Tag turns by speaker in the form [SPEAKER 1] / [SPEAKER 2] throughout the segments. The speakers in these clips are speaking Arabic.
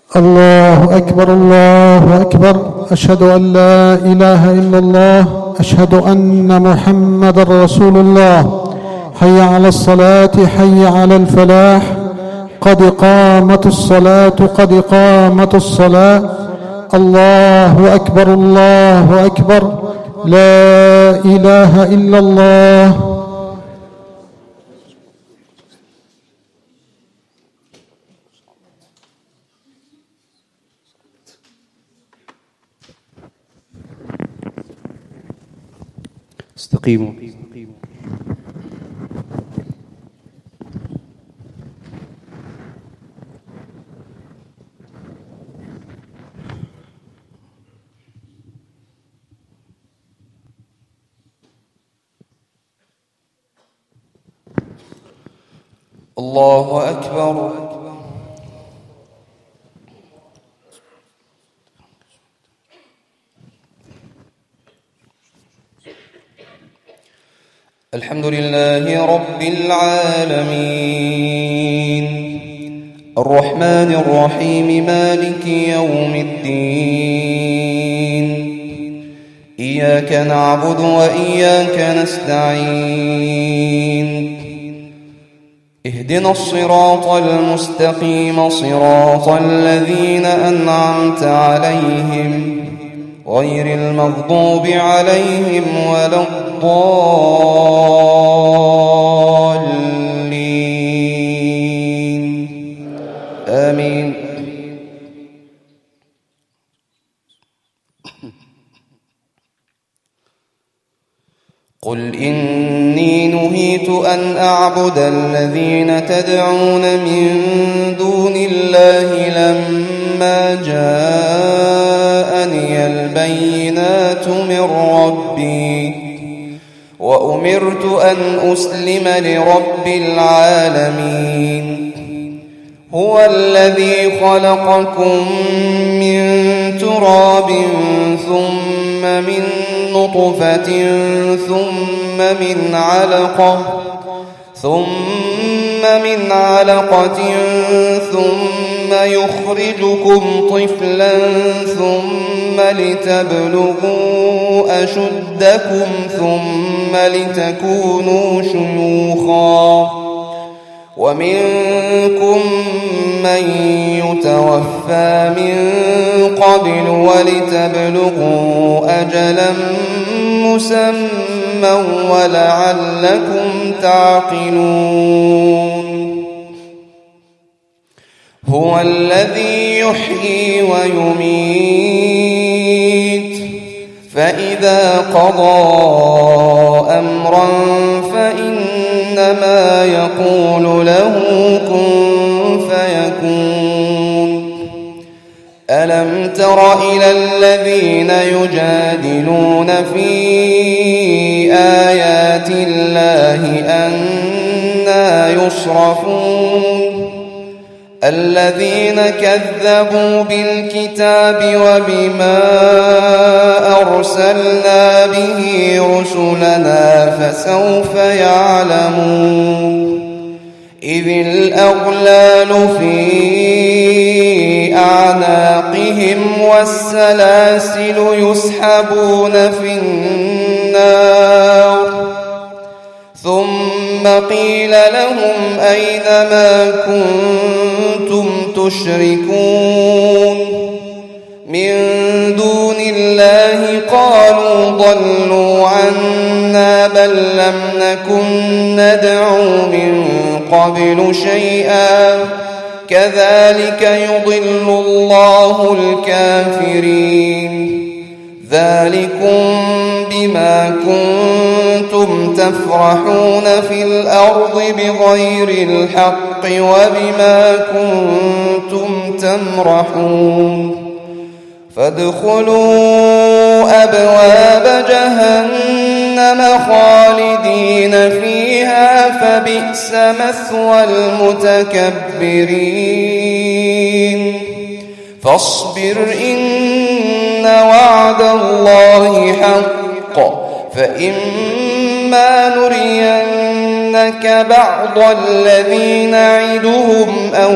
[SPEAKER 1] الله أكبر الله أكبر. أشهد أن لا إله إلا الله. أشهد أن محمد رسول الله. حي على الصلاة حي على الفلاح. قد قامت الصلاة قد قامت الصلاة. الله أكبر الله أكبر. لا إله إلا الله.
[SPEAKER 2] استقيموا.
[SPEAKER 3] الله أكبر. الحمد لله رب العالمين الرحمن الرحيم مالك يوم الدين إياك نعبد وإياك نستعين اهدنا الصراط المستقيم صراط الذين أنعمت عليهم غير المغضوب عليهم ولا الضالين آمين. قل إني نهيت أن أعبد الذين تدعون من دون الله لما جاءني البينات من ربي وأمرت أن أسلم لرب العالمين. هو الذي خلقكم من تراب ثم من نطفة ثم من علقة ثم يخرجكم طفلا ثم لتبلغوا أشدكم ثم لتكونوا شيوخا ومنكم من يتوفى من قبل ولتبلغوا أجلا مسمى ولعلكم تعقلون. هو الذي يحيي ويميت فإذا قضى أمرا فإنما يقول له كن فيكون. ألم تر إلى الذين يجادلون في آيات الله أنى يصرفون الذين كذبوا بالكتاب وبما أرسلنا به رسلنا فسوف يعلمون. إذ الأغلال في أعناقهم والسلاسل يسحبون في النار ثم قيل لهم أين ما كنتم تشركون من دون الله قالوا ضلوا عنا بل لم نكن ندعو من قبل شيئا كذلك يضل الله الكافرين. ذلكم بما كنتم تفرحون في الأرض بغير الحق وبما كنتم تمرحون. فادخلوا أبواب جهنم خالدين فيها فبئس مثوى المتكبرين. فاصبر إن وعد الله حق فإما إما نرينك بعض الذي نعدهم أو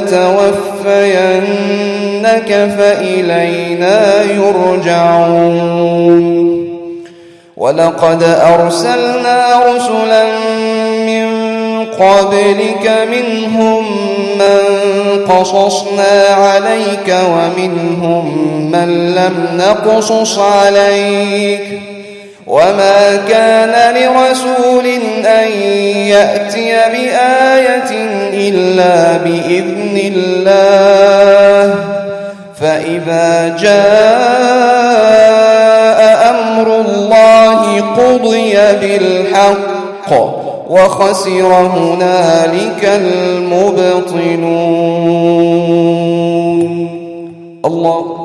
[SPEAKER 3] نتوفينك فإلينا يرجعون ولقد أرسلنا رسلا من قبلك منهم من قصصنا عليك ومنهم من لم نقصص عليك وما كان لرسول أن يأتي بآية إلا بإذن الله فإذا جاء أمر الله قضي بالحق وخسر هنالك المبطلون. الله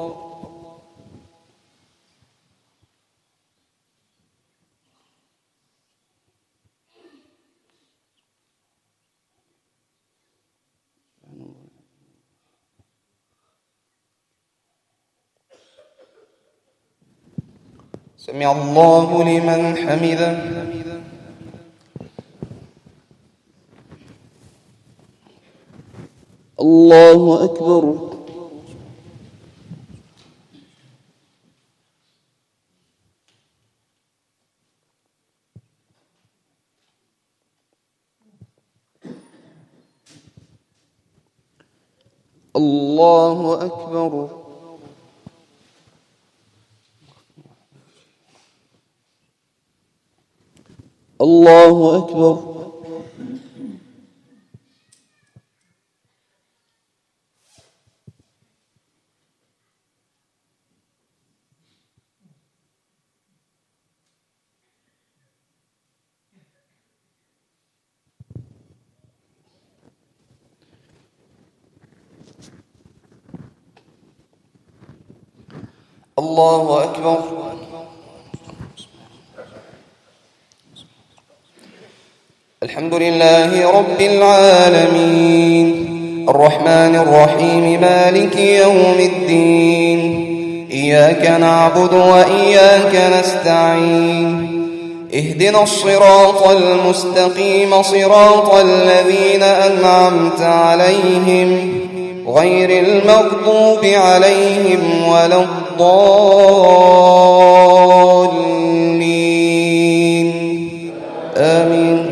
[SPEAKER 3] سمع الله لمن حمده.
[SPEAKER 2] الله أكبر. الله أكبر. الله أكبر.
[SPEAKER 3] الله أكبر. الحمد لله رب العالمين الرحمن الرحيم مالك يوم الدين إياك نعبد وإياك نستعين اهدنا الصراط المستقيم صراط الذين أنعمت عليهم غير المغضوب عليهم ولا الضالين آمين.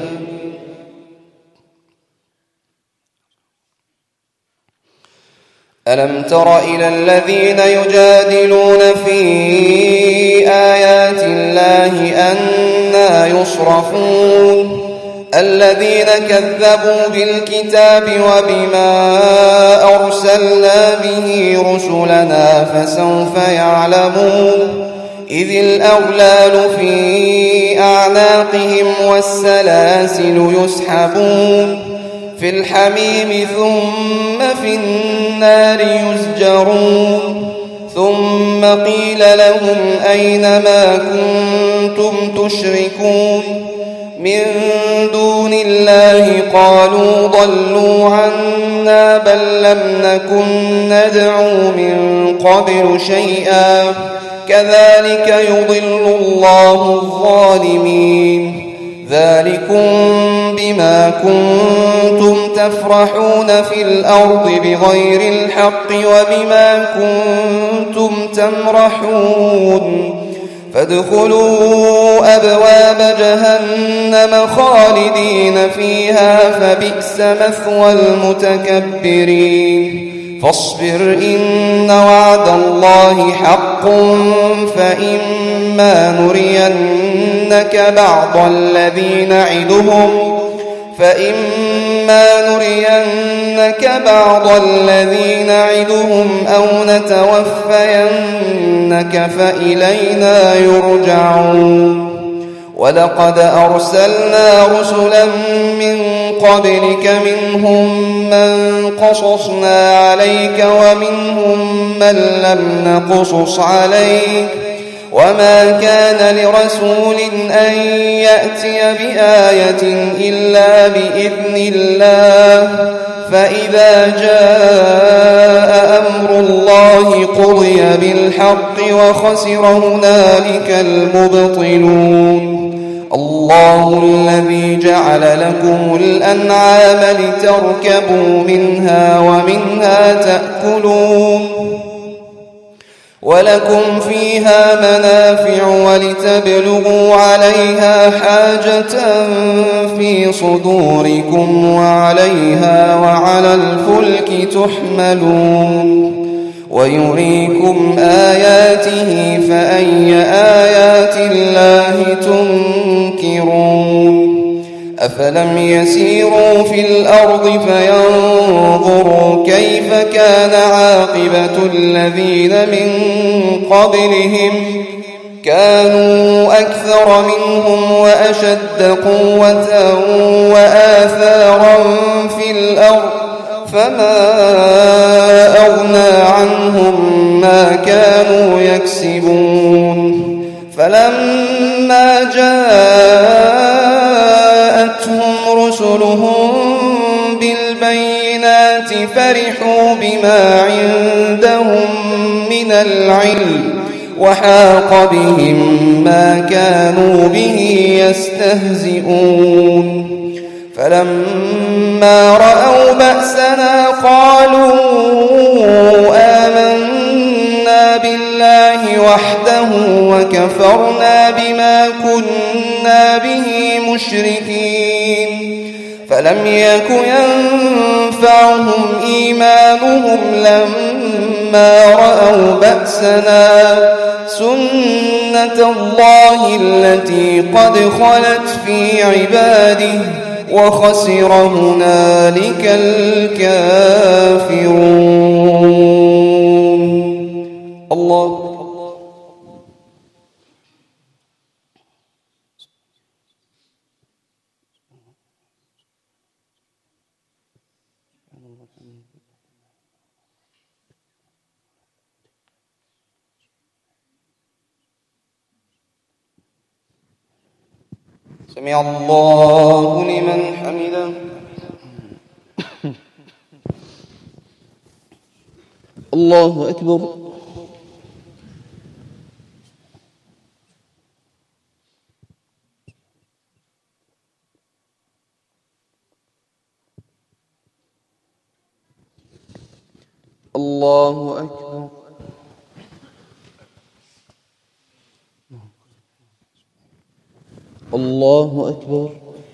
[SPEAKER 3] ألم تر إلى الذين يجادلون في آيات الله أنى يصرفون الذين كذبوا بالكتاب وبما أرسلنا به رسلنا فسوف يعلمون إذ الأغلال في أعناقهم والسلاسل يسحبون في الحميم ثم في النار يسجرون ثم قيل لهم أين ما كنتم تشركون من دون الله قالوا ضلوا عنا بل لم نكن ندعو من قبل شيئا كذلك يضل الله الظالمين ذلكم بما كنتم تفرحون في الأرض بغير الحق وبما كنتم تمرحون فادخلوا أبواب جهنم خالدين فيها فبئس مثوى المتكبرين فاصبر إن وعد الله حق فإما نرينك بعض الذي نعدهم أو نتوفينك فإلينا يرجعون ولقد أرسلنا رسلا من قبلك منهم من قصصنا عليك ومنهم من لم نقصص عليك وما كان لرسول أن يأتي بآية إلا بإذن الله فإذا جاء أمر الله قضي بالحق وخسر هنالك المبطلون. الله الذي جعل لكم الأنعام لتركبوا منها ومنها تأكلون ولكم فيها منافع ولتبلغوا عليها حاجة في صدوركم وعليها وعلى الفلك تحملون ويريكم آياته فأي آيات الله تنكرون أفلم يسيروا في الأرض فينظروا كيف كان عاقبة الذين من قبلهم كانوا أكثر منهم وأشد قوة وآثارا في الأرض فما أغنى عنهم ما كانوا يكسبون فلما جاءتهم رسلهم بالبينات فرحوا بما عندهم من العلم وحاق بهم ما كانوا به يستهزئون فلما رأوا بأسنا قالوا آمنا بالله وحده وكفرنا بما كنا به مشركين فلم يك ينفعهم إيمانهم لما رأوا بأسنا سنة الله التي قد خلت في عباده وخسر هنالك الكافرون. الله سمع الله لمن حمده.
[SPEAKER 2] الله أكبر. الله أكبر. الله أكبر.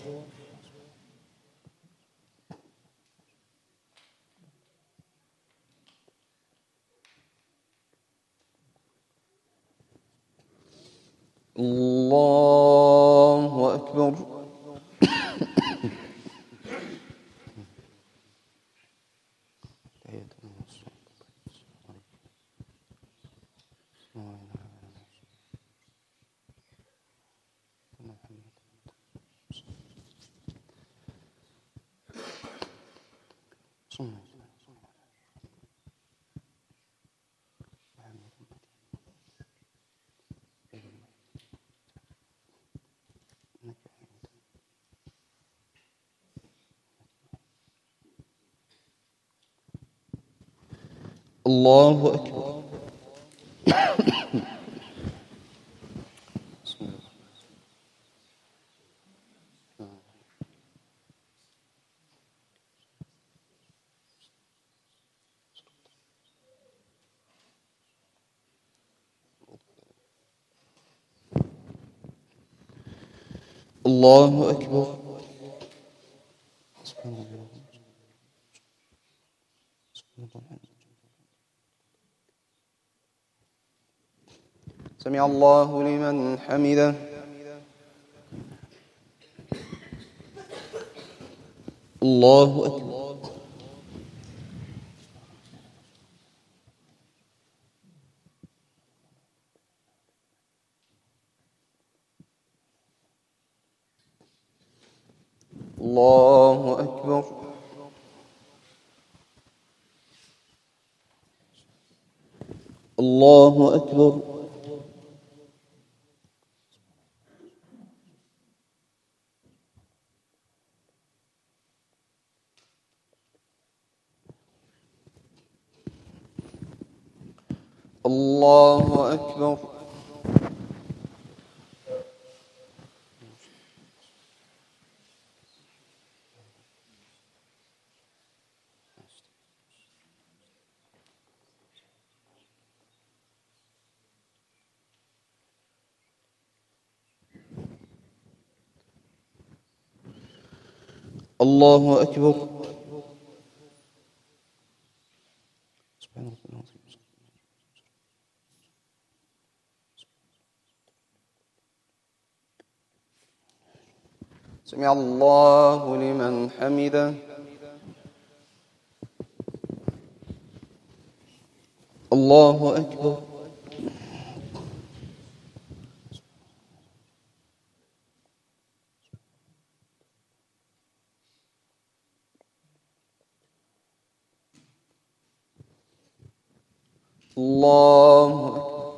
[SPEAKER 2] الله أكبر. الله أكبر. الله أكبر.
[SPEAKER 3] سمع الله لمن حمده.
[SPEAKER 2] الله أكبر.
[SPEAKER 3] الله أكبر.
[SPEAKER 2] الله أكبر. الله أكبر. الله أكبر. سمع الله لمن حمده. الله أكبر. الله أكبر.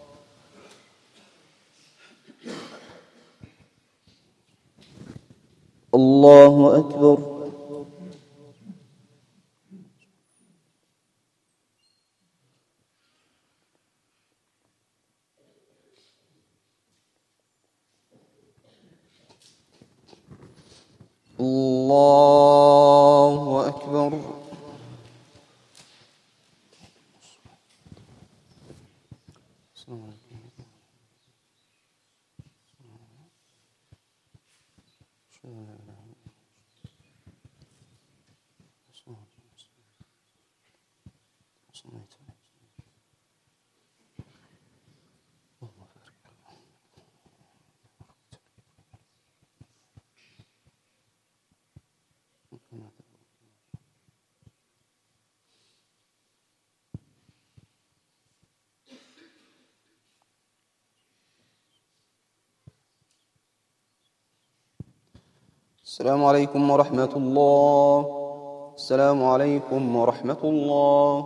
[SPEAKER 2] الله أكبر. الله أكبر. السلام عليكم ورحمة الله. السلام عليكم ورحمة الله.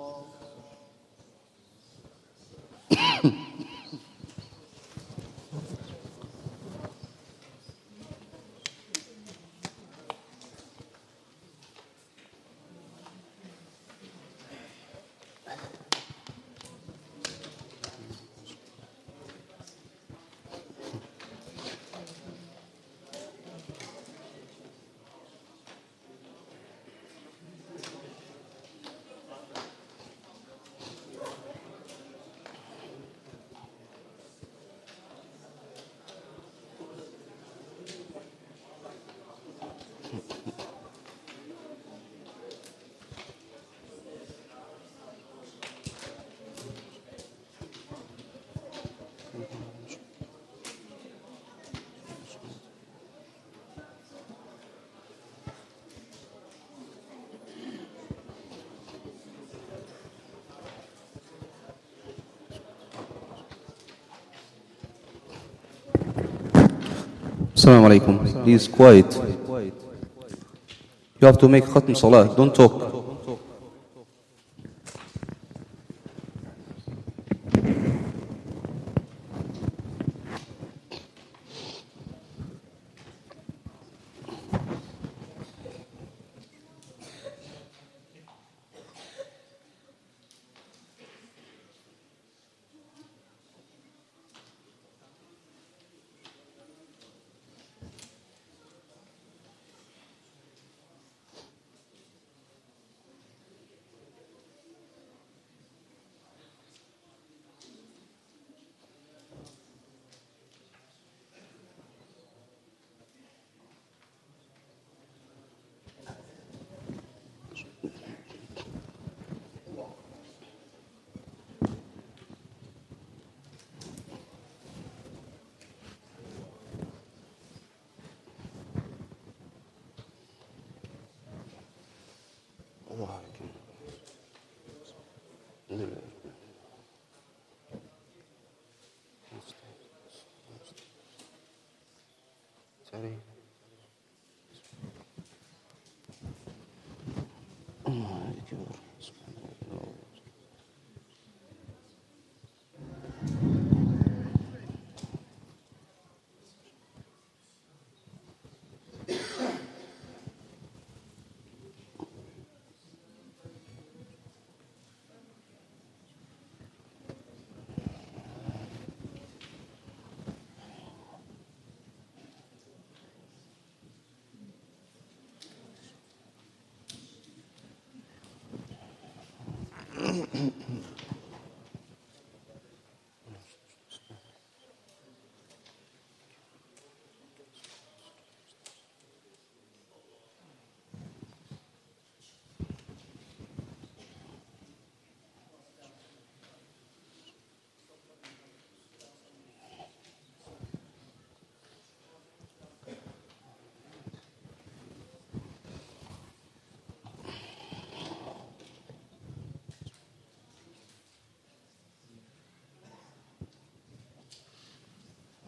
[SPEAKER 2] Assalamu alaikum. Please quiet. You have to make khatm salah. Don't talk.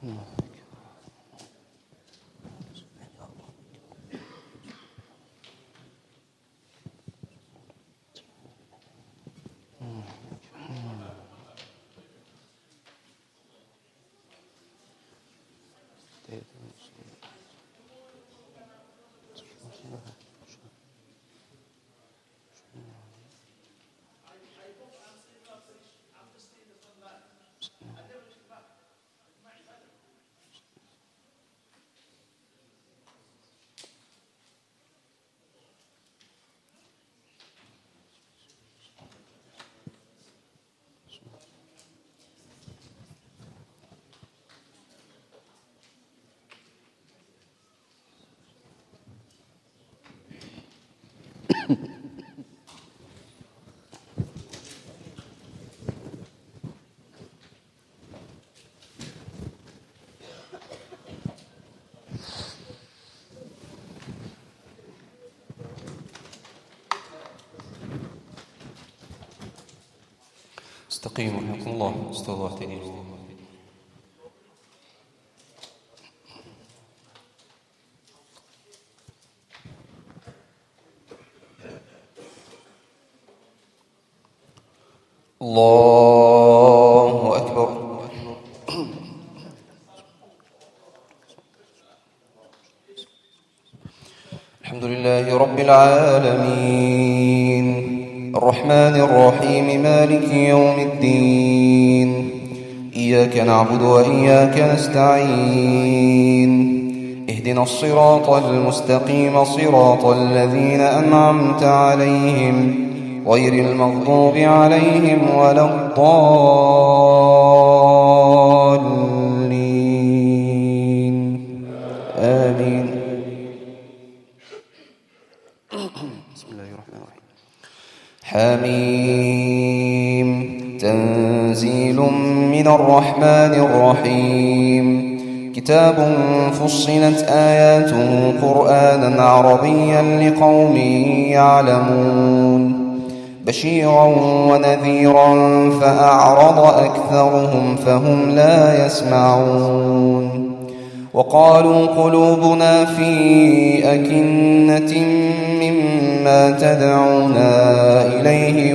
[SPEAKER 3] استقيموا رحمكم الله. استووا واعتدلوا. الله أكبر. الحمد لله رب العالمين الرحمن الرحيم مالك يوم الدين إياك نعبد وإياك نستعين اهدنا الصراط المستقيم صراط الذين أنعمت عليهم غير المغضوب عليهم ولا الضالين آمين. بسم الله الرحمن الرحيم. حميم تنزيل من الرحمن الرحيم كتاب فصلت آياته قرآنا عربيا لقوم يعلمون بشيرا ونذيرا فأعرض أكثرهم فهم لا يسمعون وقالوا قلوبنا في أكنة مما تدعونا إليه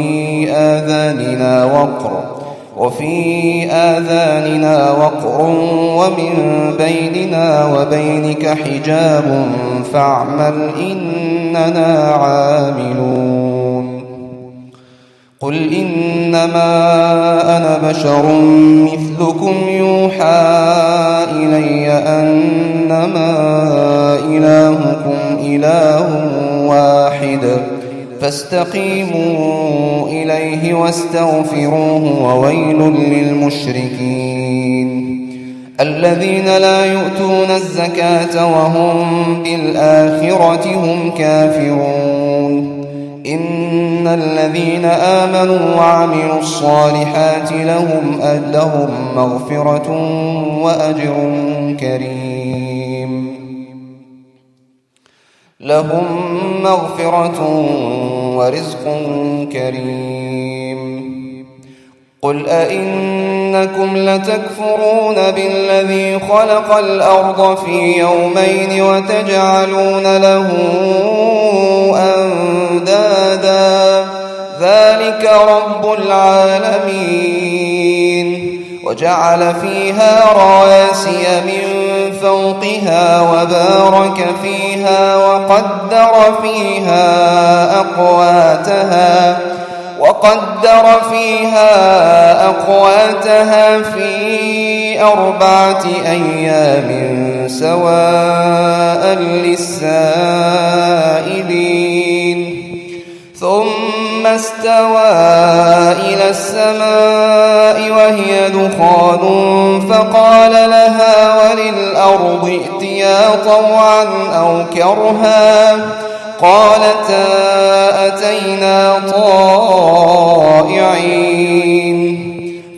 [SPEAKER 3] وفي آذاننا وقر ومن بيننا وبينك حجاب فاعمل إننا عاملون. قل إنما أنا بشر مثلكم يوحى إلي أنما إلهكم إله واحد فاستقيموا إليه واستغفروه وويل للمشركين الذين لا يؤتون الزكاة وهم بالآخرة هم كافرون. إن الذين آمنوا وعملوا الصالحات لهم مغفرة وأجر كريم. لهم مغفرة ورزق كريم. قل أئنكم لتكفرون بالذي خلق الأرض في يومين وتجعلون له أندادا ذلك رب العالمين وجعل فيها رواسي من فوقها وبارك فيها وقدر فيها أقواتها في 4 أيام سواء للسائلين ثم استوى إلى السماء وهي دخان فقال لها وللأرض ائتيا طوعا أو كرها قالتا أتينا طائعين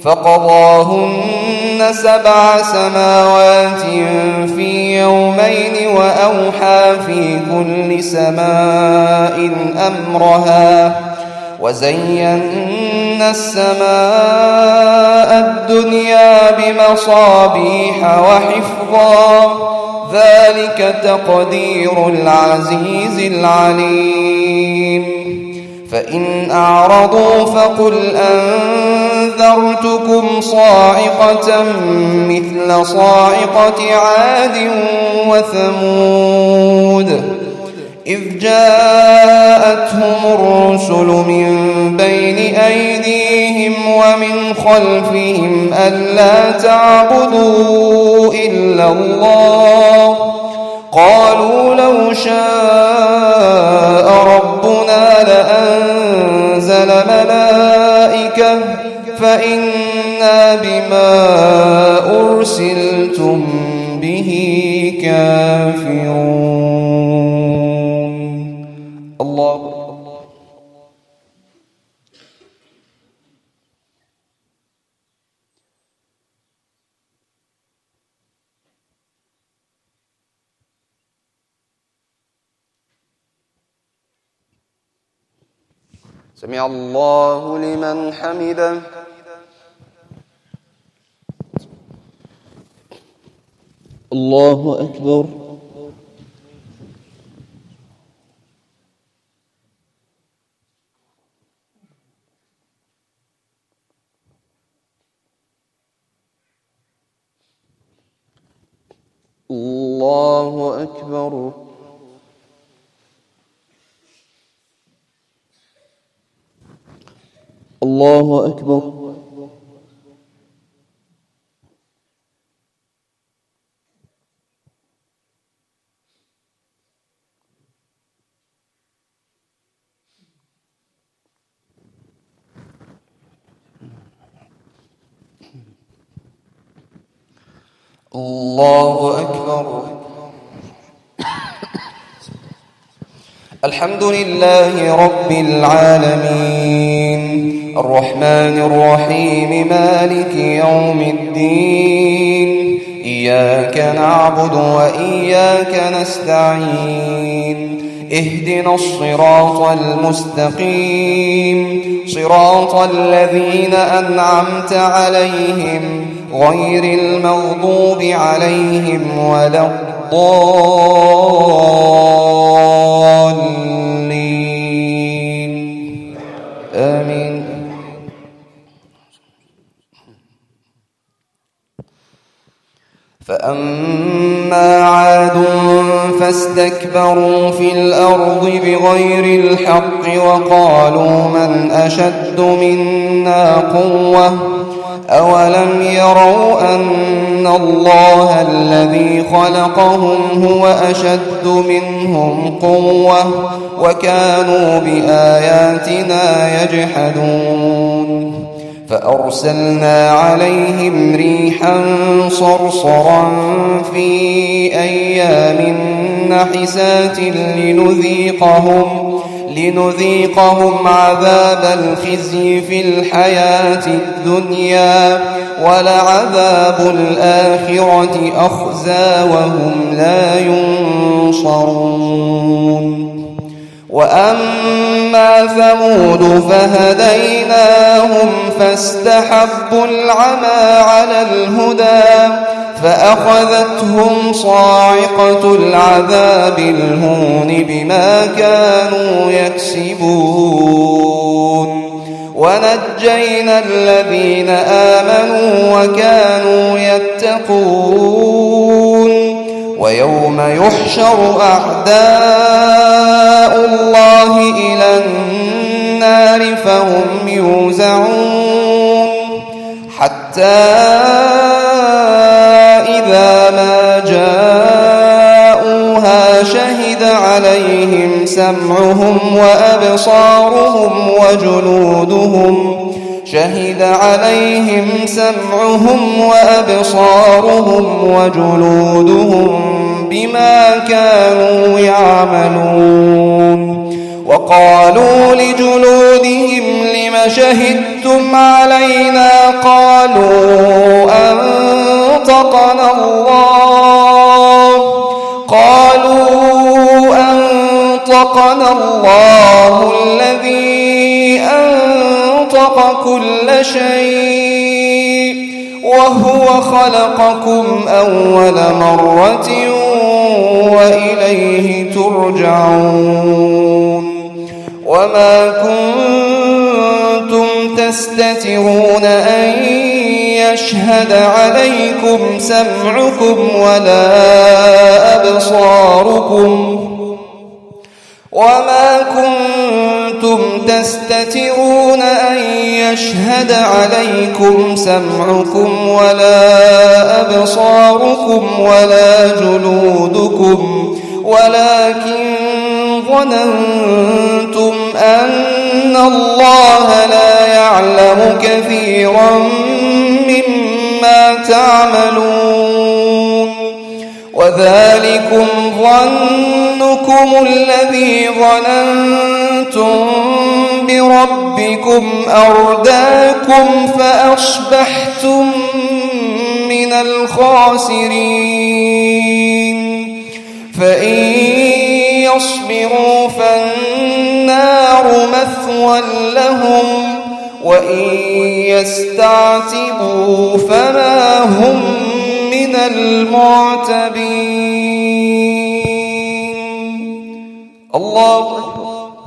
[SPEAKER 3] فقضاهن 7 سماوات في يومين وأوحى في كل سماء أمرها وزينا السماء الدنيا بمصابيح وحفظا ذلك تقدير العزيز العليم فإن أعرضوا فقل أنذرتكم صاعقة مثل صاعقة عاد وثمود إذ جاءتهم الرسل من بين أيديهم ومن خلفهم ألا تعبدوا إلا الله قالوا لو شاء ربنا لأنزل ملائكة فإنا بما أرسلتم به كافرون. الله
[SPEAKER 2] سمع الله لمن حمده. الله أكبر. الله أكبر. الله أكبر.
[SPEAKER 3] الله أكبر. الحمد لله رب العالمين الرحمن الرحيم مالك يوم الدين إياك نعبد وإياك نستعين اهدنا الصراط المستقيم صراط الذين أنعمت عليهم غير المغضوب عليهم ولا الضالين آمين. فأما عاد فاستكبروا في الأرض بغير الحق وقالوا من أشد منا قوة أولم يروا أن الله الذي خلقهم هو أشد منهم قوة وكانوا بآياتنا يجحدون فأرسلنا عليهم ريحا صرصرا في أيام نحسات لنذيقهم عذاب الخزي في الحياة الدنيا ولعذاب الآخرة أخزى وهم لا ينصرون. وأما ثمود فهديناهم فاستحبوا العمى على الهدى فأخذتهم صاعقة العذاب الهون بما كانوا يكسبون ونجينا الذين آمنوا وكانوا يتقون. ويوم يحشر أعداء الله إلى النار فهم يوزعون حتى إذا ما جاءوها شهد عليهم سمعهم وأبصارهم وجلودهم بما كانوا يعملون. وقالوا لجلودهم لم شهدتم علينا قالوا أنطقنا الله الذي أنطق أنطق كل شيء وهو خلقكم أول مرة وإليه ترجعون وما كنتم تستترون أن يشهد عليكم سمعكم وما كنتم تستترون أن يشهد عليكم سمعكم ولا أبصاركم ولا جلودكم ولكن ظننتم أن الله لا يعلم كثيرا مما تعملون وذلكم ظنكم الذي ظننتم بربكم أرداكم فأصبحتم من الخاسرين فإن يصبروا فالنار مثوى لهم وإن يستعتبوا فما هم من المعتبين. الله أكبر.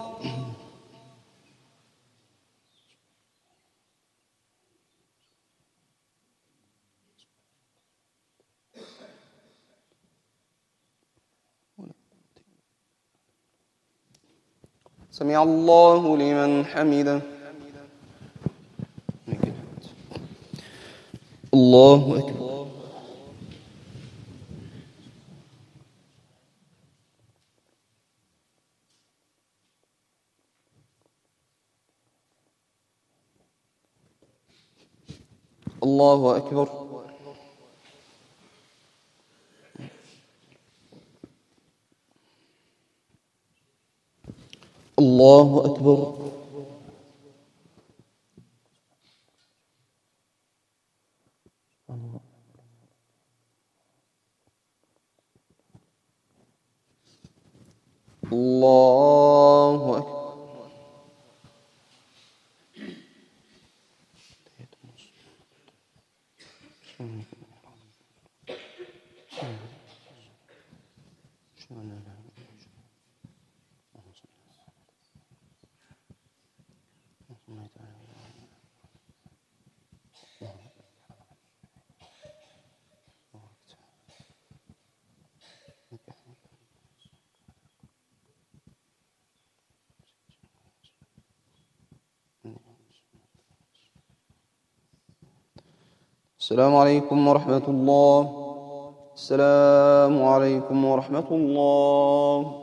[SPEAKER 2] سمع الله لمن حمده. الله أكبر. الله أكبر. الله أكبر. الله أكبر. السلام عليكم ورحمة الله. السلام عليكم ورحمة الله.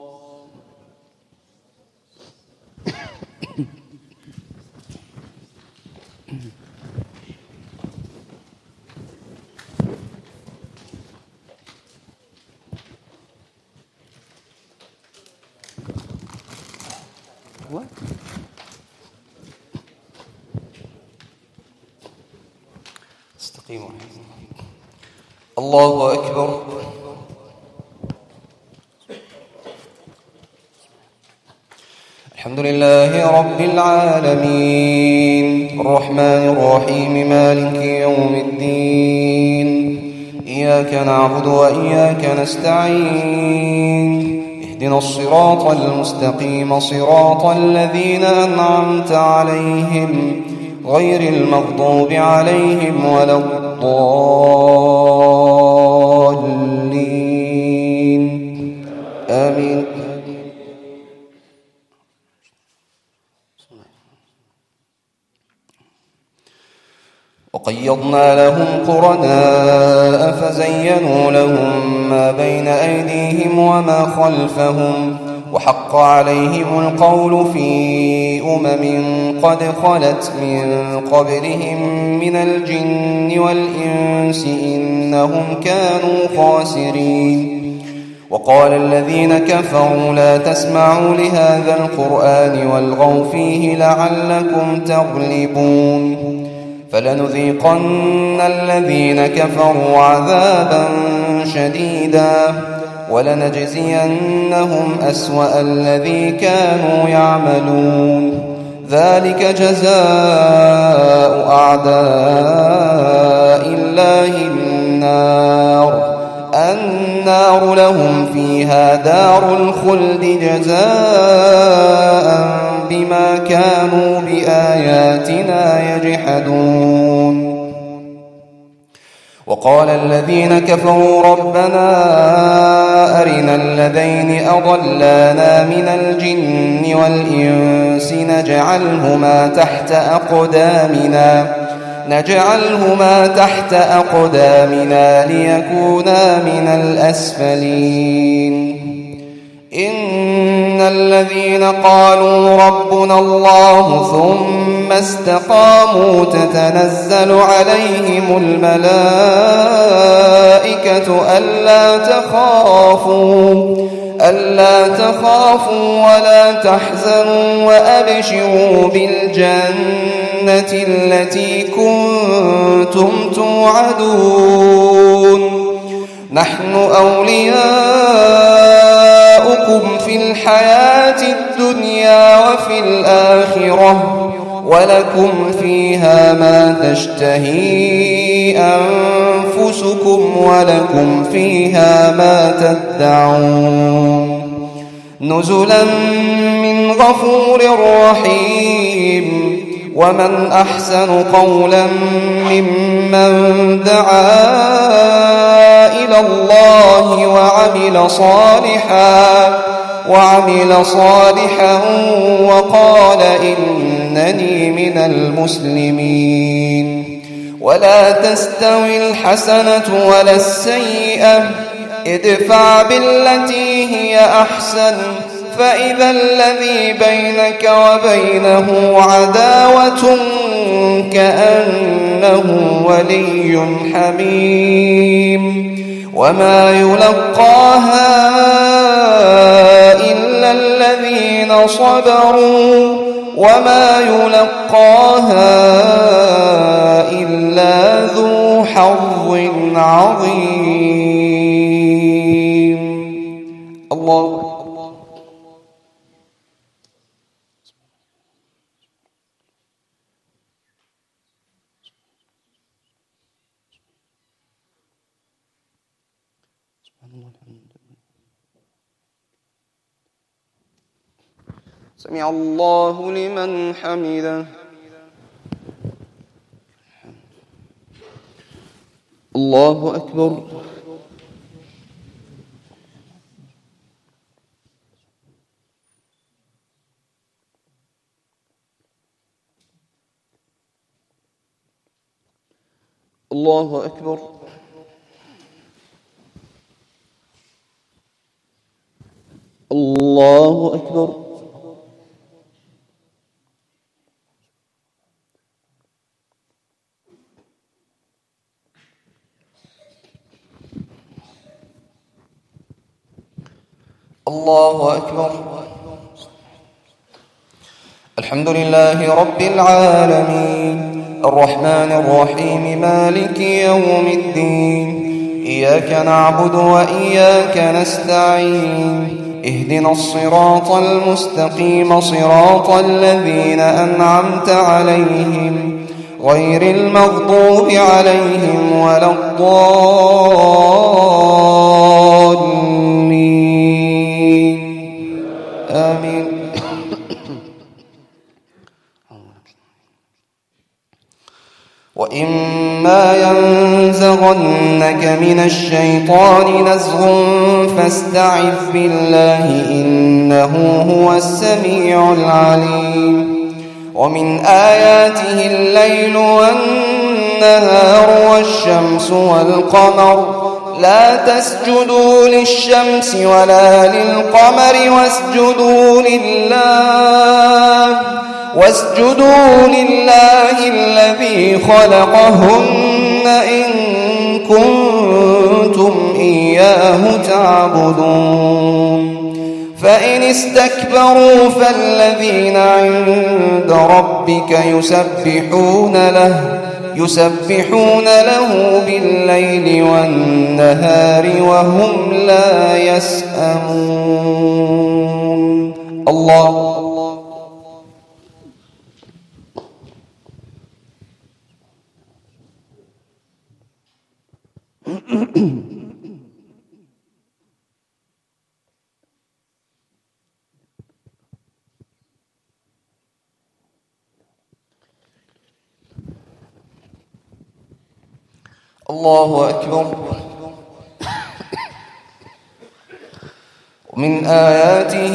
[SPEAKER 3] استقيموا. الله أكبر. الحمد لله رب العالمين الرحمن الرحيم مالك يوم الدين إياك نعبد وإياك نستعين اهدنا الصراط المستقيم صراط الذين أنعمت عليهم غير المغضوب عليهم ولا الضالين آمين. وقيضنا لهم قرناء فزينوا لهم ما بين أيديهم وما خلفهم وحق عليهم القول في قد خلت من قبلهم من الجن والإنس إنهم كانوا خاسرين. وقال الذين كفروا لا تسمعوا لهذا القرآن والغوا فيه لعلكم تغلبون فلنذيقن الذين كفروا عذابا شديدا ولنجزينهم أسوأ الذي كانوا يعملون ذلك جزاء أعداء الله النار لهم فيها دار الخلد جزاء بما كانوا بآياتنا يجحدون. وقال الذين كفروا ربنا أرنا الذين أضلانا من الجن والإنس نجعلهما تحت أقدامنا ليكونا من الأسفلين. إن الذين قالوا ربنا الله ثم استقاموا تتنزل عليهم الملائكة ألا تخافوا ولا تحزنوا وأبشروا بالجنة التي كنتم توعدون. نحن أولياؤكم في الحياة الدنيا وفي الآخرة ولكم فيها ما تشتهي أنفسكم ولكم فيها ما تدعون. نزلا من غفور رحيم. ومن أحسن قولا ممن دعا إلى الله وعمل صالحا وقال إنني من المسلمين. ولا تستوي الحسنة ولا السيئة ادفع بالتي هي أحسن فإذا الذي بينك وبينه عداوة كأنه ولي حميم. وما يلقاها إلا الذين صبروا وما يلقاها إلا ذو حظ عظيم. الله سمع الله لمن حمده. الله أكبر. الله أكبر. الله أكبر. الله أكبر. الحمد لله رب العالمين الرحمن الرحيم مالك يوم الدين. إياك نعبد وإياك نستعين. اهدنا الصراط المستقيم صراط الذين أنعمت عليهم غير المغضوب عليهم ولا الضالين. آمين. وإما ينزغنك من الشيطان نزغ فاستعذ بالله إنه هو السميع العليم. ومن آياته الليل والنهار والشمس والقمر لا تسجدوا للشمس ولا للقمر واسجدوا لله الذي خلقهن إن كنتم إياه تعبدون. فإن استكبروا فالذين عند ربك يسبحون له بالليل والنهار وهم لا يسأمون. الله الله أكبر. ومن آياته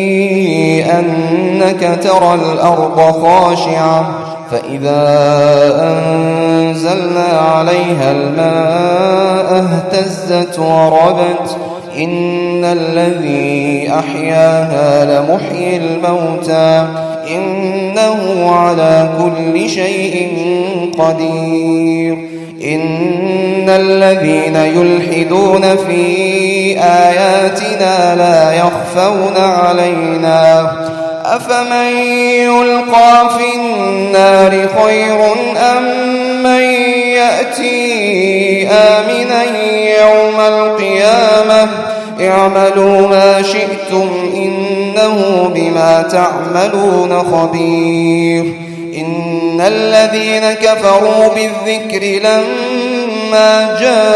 [SPEAKER 3] أنك ترى الأرض خاشعة فإذا أنزلنا عليها الماء اهتزت وربت إن الذي أحياها لمحيي الموتى إنه على كل شيء قدير. إن الذين يلحدون في آياتنا لا يخفون علينا أفمن يلقى في النار خير أم من يأتي آمنا يوم القيامة اعملوا ما شئتم إنه بما تعملون خبير. إن الذين كفروا بالذكر لما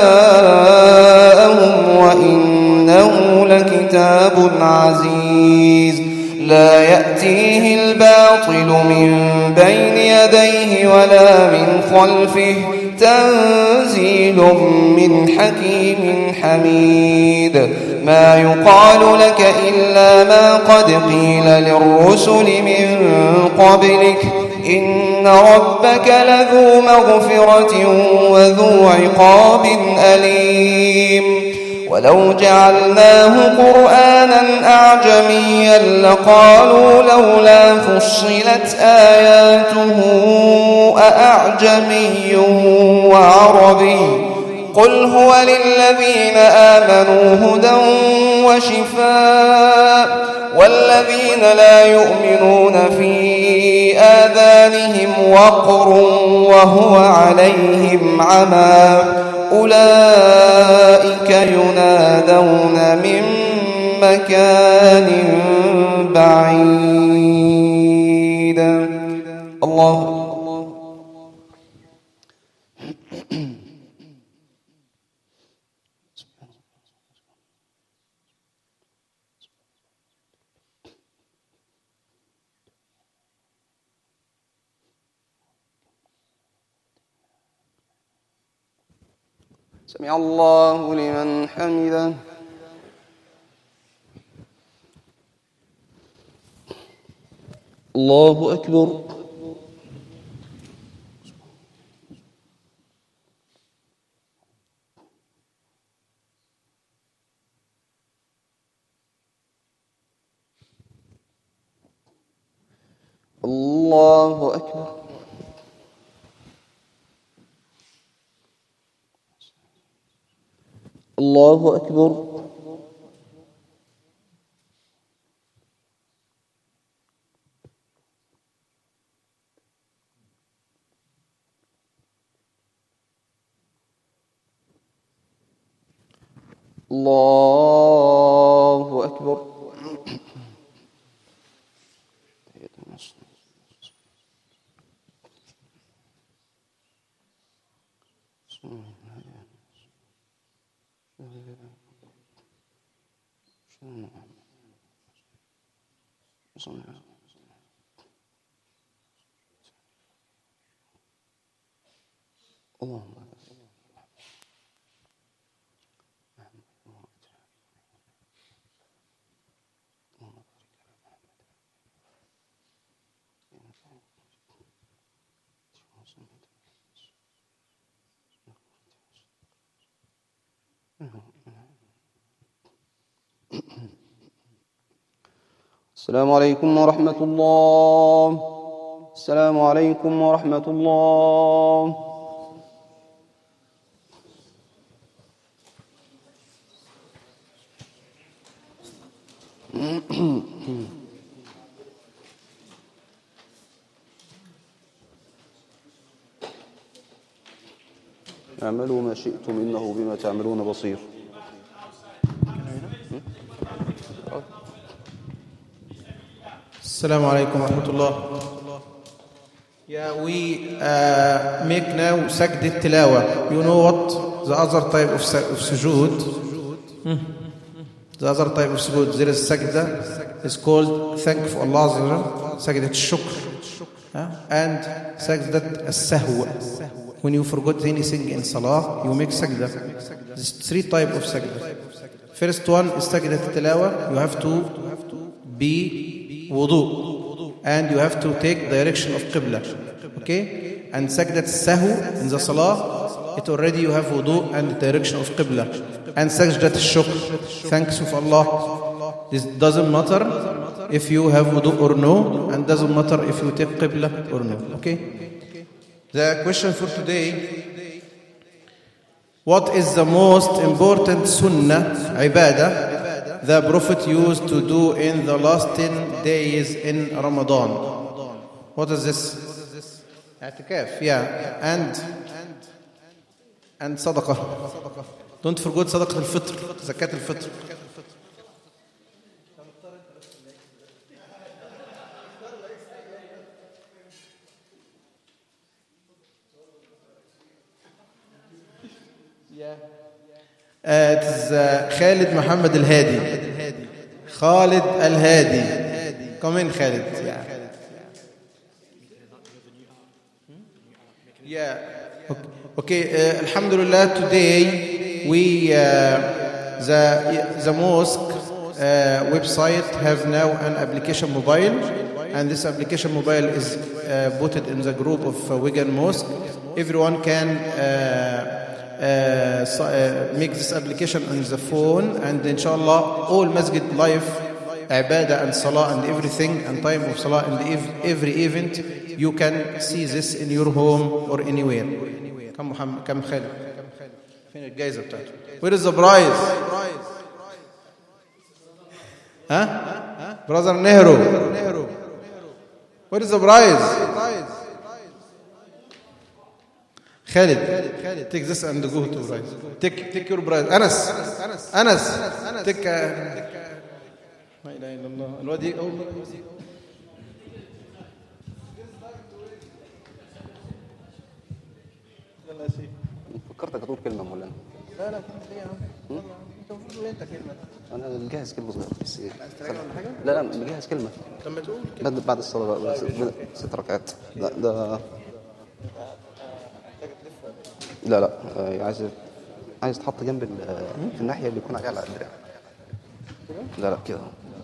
[SPEAKER 3] جاءهم وإنه لكتاب عزيز لا يأتيه الباطل من بين يديه ولا من خلفه تنزيل من حكيم حميد. ما يقال لك إلا ما قد قيل للرسل من قبلك إن ربك لذو مغفرة وذو عقاب أليم. ولو جعلناه قرآنا أعجميا لقالوا لولا فصلت آياته أأعجمي وعربي قل هو للذين آمنوا هدى وشفاء والذين لا يؤمنون في آذانهم وقر وهو عليهم عمى أولئك ينادون من مكان بعيد. الله.
[SPEAKER 2] سمع الله لمن حمده. الله أكبر. الله أكبر. الله أكبر. الله أكبر. السلام عليكم ورحمة الله. السلام عليكم ورحمة الله. اعملوا ما شئتم إنه بما تعملون بصير.
[SPEAKER 4] Assalamu alaikum wa rahmatullah. Yeah, we make now sajdat tilawa. You know what the other type of sujood. The other type of sujood, there is sajda, is called thank for Allah, sajdat shukr, and sajdat as-sahw. When you forgot anything in salah, you make sajda. There's 3 types of sajda. First one is sajdat tilawa. You have to be wudu, and you have to take direction of qibla. Okay? And sajdat sahu in the salah, it already you have wudu and direction of qibla. And sajdat shukr, thanks of Allah. This doesn't matter if you have wudu or no, and doesn't matter if you take qibla or no. Okay? The question for today: what is the most important sunnah, ibadah, the Prophet used to do in the last 10 days in Ramadan? What is this? I'tikaf, yeah. And sadaqah. Don't forget sadaqah al-fitr, zakat al-fitr. It is Khalid Muhammad al-Hadi. Khalid al-Hadi. Come in, Khalid. Yeah. Okay. Alhamdulillah, today we the mosque website have now an application mobile, and this application mobile is put in the group of Wigan Mosque. Everyone can make this application on the phone, and inshallah all masjid life, ibadah and salah and everything, and time of salah and every event, you can see this in your home or anywhere. Come Muhammad, come Khalid. فين الجائزة بتاعته? Where is the prize? Brother Nehru. Where is the prize? Khalid, take this and go to prize. Take your prize. Anas, take. لا إله إلا الله. الوادي
[SPEAKER 2] فكرتك هتقول كلمة مولانا.
[SPEAKER 4] لا ليه يا عم؟ انت المفروض انت كلمة.
[SPEAKER 2] انا مجهز كلمة صغيرة بس. لا مجهز كلمة.
[SPEAKER 4] لما تقول كلمة
[SPEAKER 2] بعد الصلاة بقى 6 ركعات. ده لا عايز تحط جنب في الناحية اللي يكون عليها على الدراع. لا كده.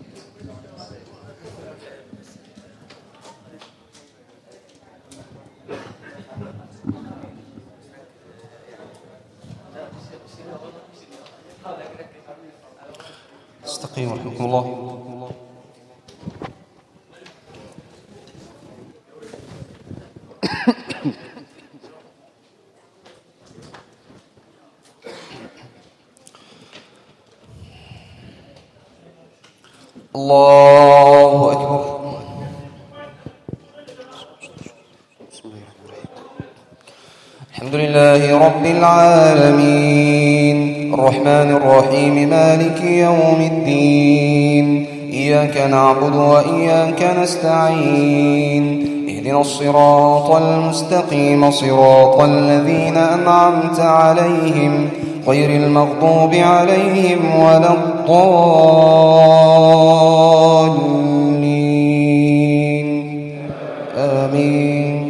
[SPEAKER 2] استقيموا رحمكم الله. الله أكبر. الحمد لله رب العالمين الرحمن الرحيم مالك يوم الدين إياك نعبد وإياك نستعين اهدنا الصراط المستقيم صراط الذين أنعمت عليهم غير المغضوب عليهم ولا الضالين آمين.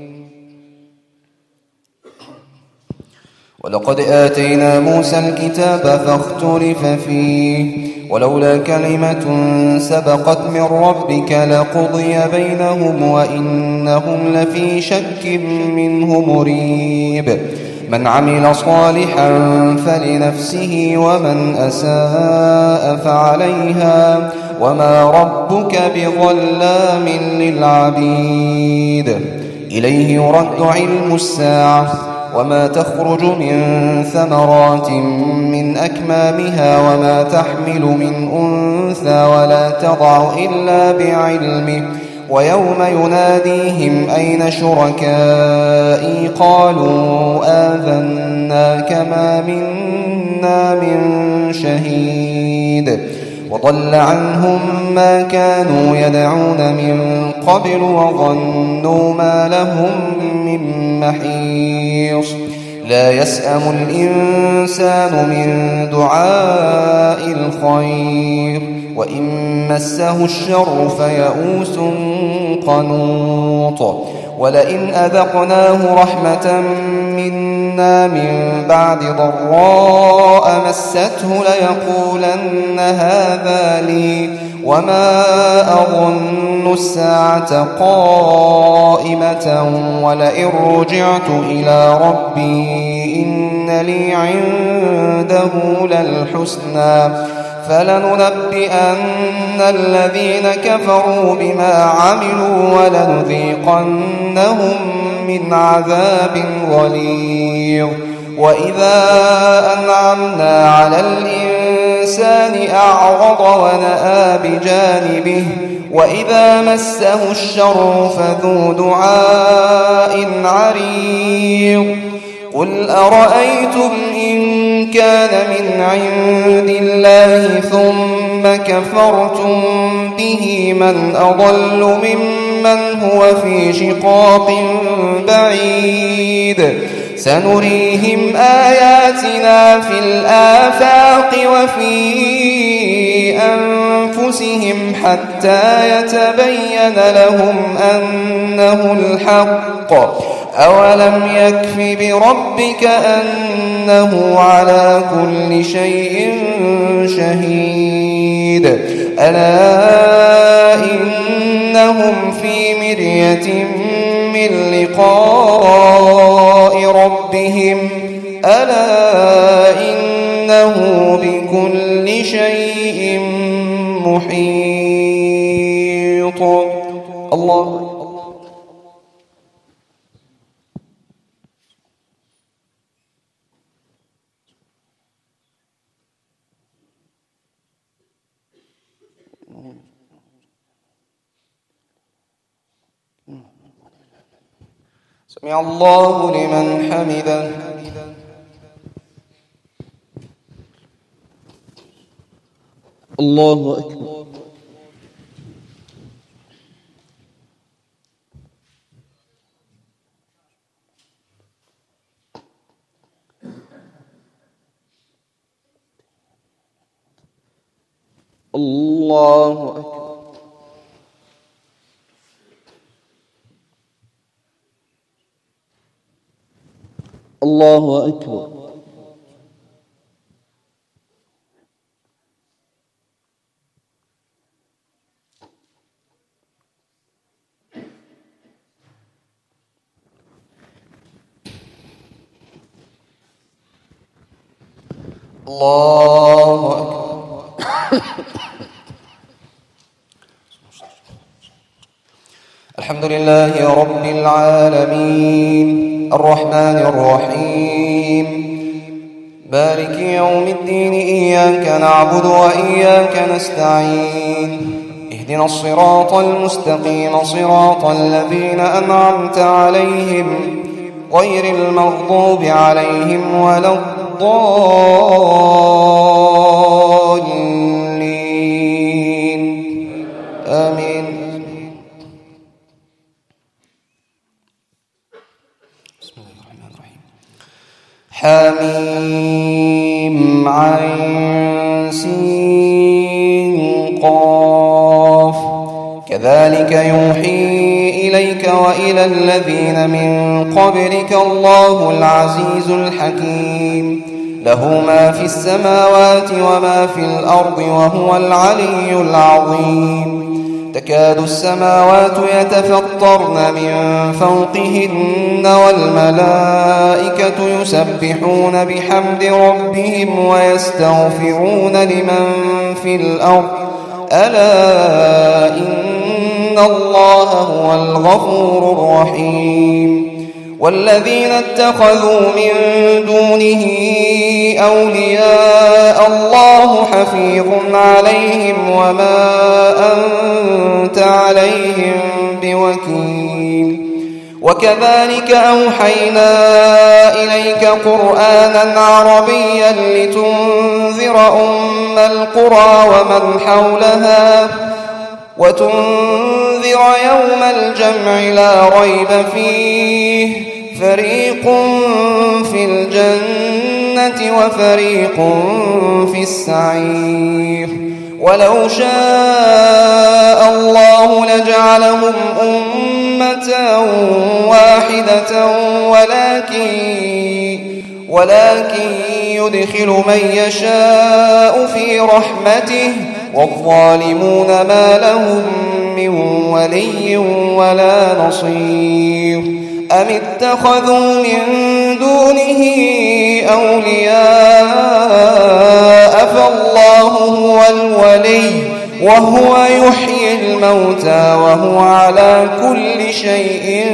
[SPEAKER 2] ولقد آتينا موسى الكتاب فاختلف فيه ولولا كلمة سبقت من ربك لقضي بينهم وإنهم لفي شك منه مريب. من عمل صالحا فلنفسه ومن أساء فعليها وما ربك بظلام للعبيد. إليه يرد علم الساعة وما تخرج من ثمرات من أكمامها وما تحمل من أنثى ولا تضع إلا بعلمه. ويوم يناديهم أين شركائي قالوا آذناك ما منا من شهيد. وضل عنهم ما كانوا يدعون من قبل وظنوا ما لهم من محيص.
[SPEAKER 3] لا يسأم الإنسان من دعاء الخير وإن مسه الشر فيئوس قنوط ولئن أذقناه رحمة منا من بعد ضراء مسته ليقولن هذا لي وما أظن الساعة قائمة ولئن رجعت إلى ربي إن لي عنده للحسنى فلننبئن الذين كفروا بما عملوا ولنذيقنهم من عذاب غليظ وإذا أنعمنا على الإنسان أعرض ونأى بجانبه وإذا مسه الشر فذو دعاء عريض قل أرأيتم إن كان من عند الله ثم كفرتم به من أضل ممن هو في شقاق بعيد سنريهم آياتنا في الآفاق وفي أنفسهم حتى يتبين لهم أنه الحق أولم يكف بربك أنه على كل شيء شهيد ألا إنهم في مرية من لقاء ربهم ألا إنه بكل شيء محيط الله سمع الله لمن حمده الله أكبر الله أكبر الله أكبر الله أكبر الحمد لله رب العالمين الرحمن الرحيم مالك يوم الدين إياك نعبد وإياك نستعين اهدنا الصراط المستقيم صراط الذين أنعمت عليهم غير المغضوب عليهم ولا الضالين آمين حميم عين سين قاف كذلك يوحي إليك وإلى الذين من قبلك الله العزيز الحكيم له ما في السماوات وما في الأرض وهو العلي العظيم تكاد السماوات يتفطرن من فوقهن والملائكة يسبحون بحمد ربهم ويستغفرون لمن في الأرض ألا إن الله هو الغفور الرحيم والذين اتخذوا من دونه أولياء الله حفيظ عليهم وما أنت عليهم بوكيل وكذلك أوحينا إليك قرآنا عربيا لتنذر أم القرى ومن حولها وتنذر يوم الجمع لا ريب فيه فريق في الجنة وفريق في السعير ولو شاء الله لجعلهم أمة واحدة ولكن يدخل من يشاء في رحمته والظالمون ما لهم من ولي ولا نصير أم اتخذوا من دونه أولياء فالله هو الولي وهو يحيي الموتى وهو على كل شيء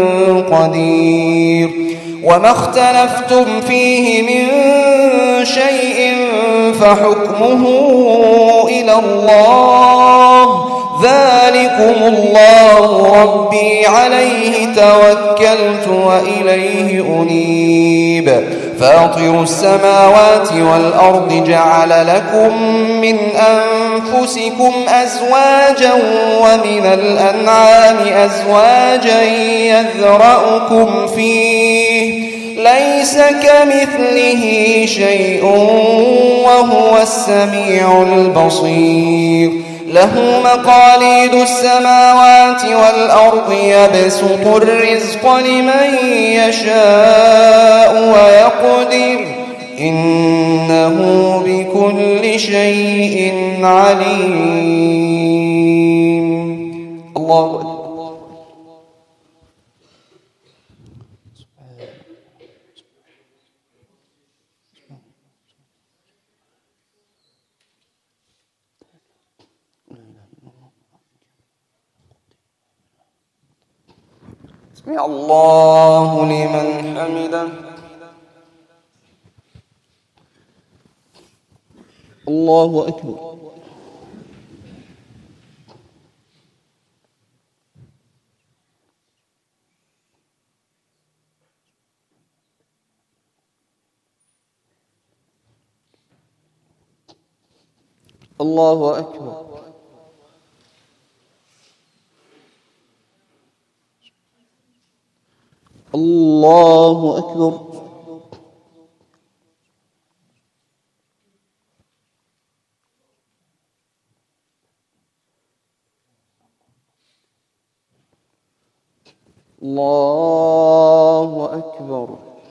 [SPEAKER 3] قدير وما اختلفتم فيه من شيء فحكمه إلى الله ذلكم الله ربي عليه توكلت وإليه أنيب فاطر السماوات والأرض جعل لكم من أنفسكم أزواجا ومن الأنعام أزواجا يذرأكم فيه ليس كمثله شيء وهو السميع البصير له مقاليد السماوات والأرض يبسط الرزق لمن يشاء ويقدر إنه بكل شيء عليم. الله أكبر. سمع الله لمن حمده. الله أكبر. الله أكبر. الله أكبر. الله أكبر.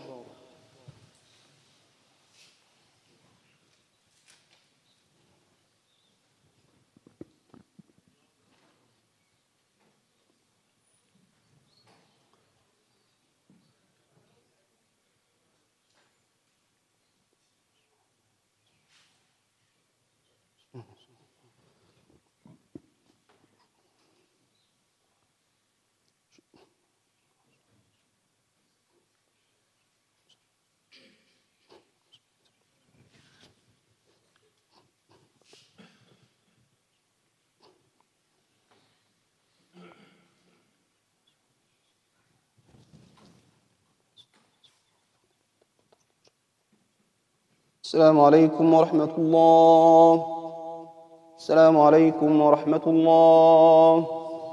[SPEAKER 3] السلام عليكم ورحمة الله. السلام عليكم ورحمة الله.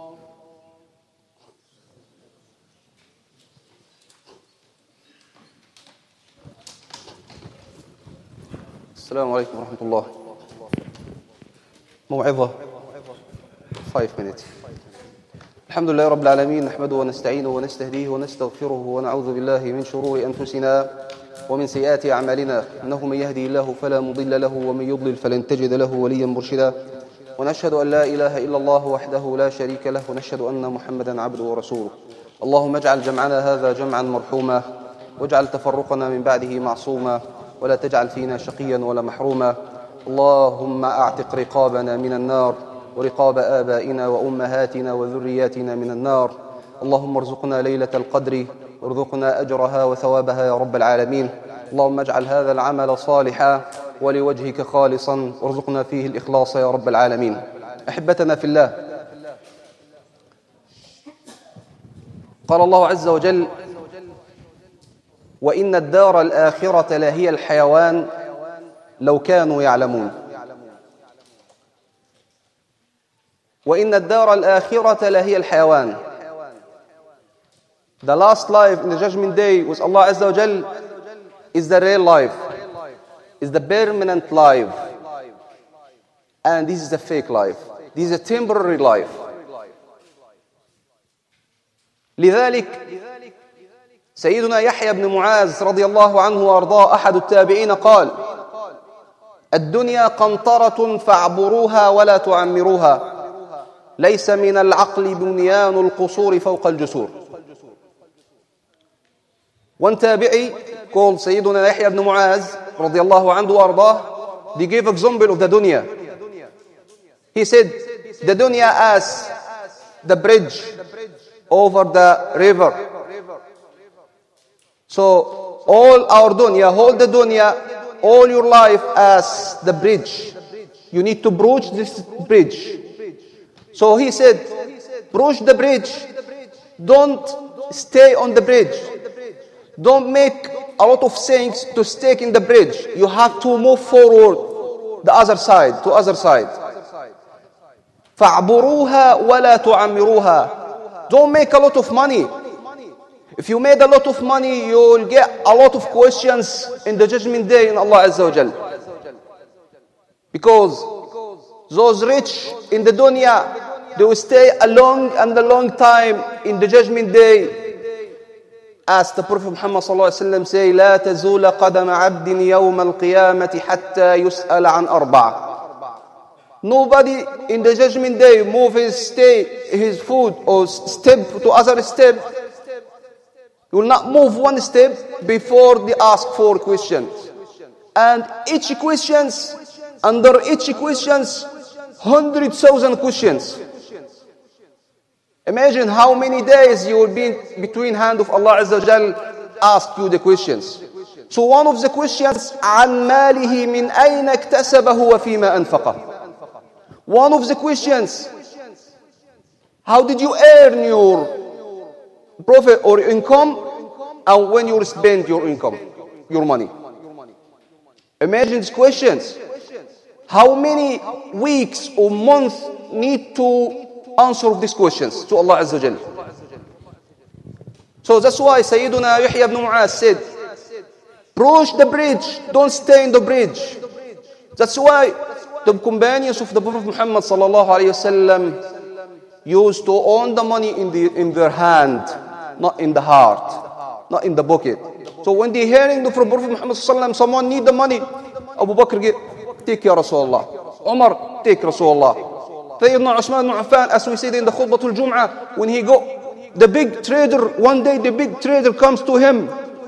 [SPEAKER 3] السلام عليكم ورحمة الله. موعظة 5 minutes. الحمد لله رب العالمين، نحمده ونستعينه ونستهديه ونستغفره ونعوذ بالله من شرور أنفسنا ومن سيئات أعمالنا، إنه من يهدي الله فلا مضل له ومن يضلل فلن تجد له وليا مرشدا، ونشهد أن لا إله إلا الله وحده لا شريك له، ونشهد أن محمدا عبده ورسوله. اللهم اجعل جمعنا هذا جمعا مرحوما، واجعل تفرقنا من بعده معصوما، ولا تجعل فينا شقيا ولا محروما. اللهم أعتق رقابنا من النار ورقاب آبائنا وأمهاتنا وذرياتنا من النار. اللهم ارزقنا ليلة القدر وارزقنا أجرها وثوابها يا رب العالمين. اللهم اجعل هذا العمل صالحا ولوجهك خالصا، وارزقنا فيه الإخلاص يا رب العالمين. أحبتنا في الله، قال الله عز وجل: وإن الدار الآخرة لهي الحيوان لو كانوا يعلمون. وإن الدار الآخرة لهي الحيوان. The last life in the judgment day with Allah Azza wa Jal is the real life, is the permanent life. And this is a fake life. This is a temporary life. لذلك سيدنا يحيى بن معاذ رضي الله عنه وارضاه أحد التابعين قال: الدنيا قنطرة فاعبروها ولا تعمروها، ليس من العقل بنيان القصور فوق الجسور. One tabi'i called سيدنا يحيى بن معاذ رضي الله عنه وارضاه, they gave example of the dunya. He said, the dunya as the bridge over the river. So all our dunya, hold the dunya, all your life as the bridge. You need to broach this bridge. So he said, broach the bridge. Don't stay on the bridge. Don't make a lot of things to stake in the bridge. You have to move forward the other side, to other side. فَاعْبُرُوهَا وَلَا تُعَمِّرُوهَا. Don't make a lot of money. If you made a lot of money, you will get a lot of questions in the judgment day in Allah Azza wa Jal. Because those rich in the dunya, they will stay a long time in the judgment day. As the Prophet Muhammad sallallahu alaihi wasallam say, لا تزول قدم عبد يوم القيامة حتى يسأل عن أربعة. Nobody in the judgment day move his foot or step to other step. He will not move one step before they ask 4 questions. And each questions, under each questions, 100,000 questions. Imagine how many days you will be between hand of Allah Azza wa Jal ask you the questions. So one of the questions, عن ماله من أين اكتسبه وفيما أنفقه. One of the questions, how did you earn your profit or income, and when you spend your income, your money? Imagine these questions. How many weeks or months need to answer these questions to Allah Azza wa Jal? So that's why Sayyiduna Yahya ibn Mu'az said, approach the bridge, don't stay in the bridge. That's why the companions of the Prophet Muhammad sallallahu alayhi wasallam used to own the money in their hand, not in the heart, not in the pocket. So when they hearing from Prophet Muhammad sallallahu alayhi wasallam, someone need the money, Abu Bakr take ya Rasulullah, Umar take Rasulullah, Sayyidina Usman ibn Affan, as we said in the Khutbatul Jum'ah, when he go, the big trader, one day the big trader comes to him,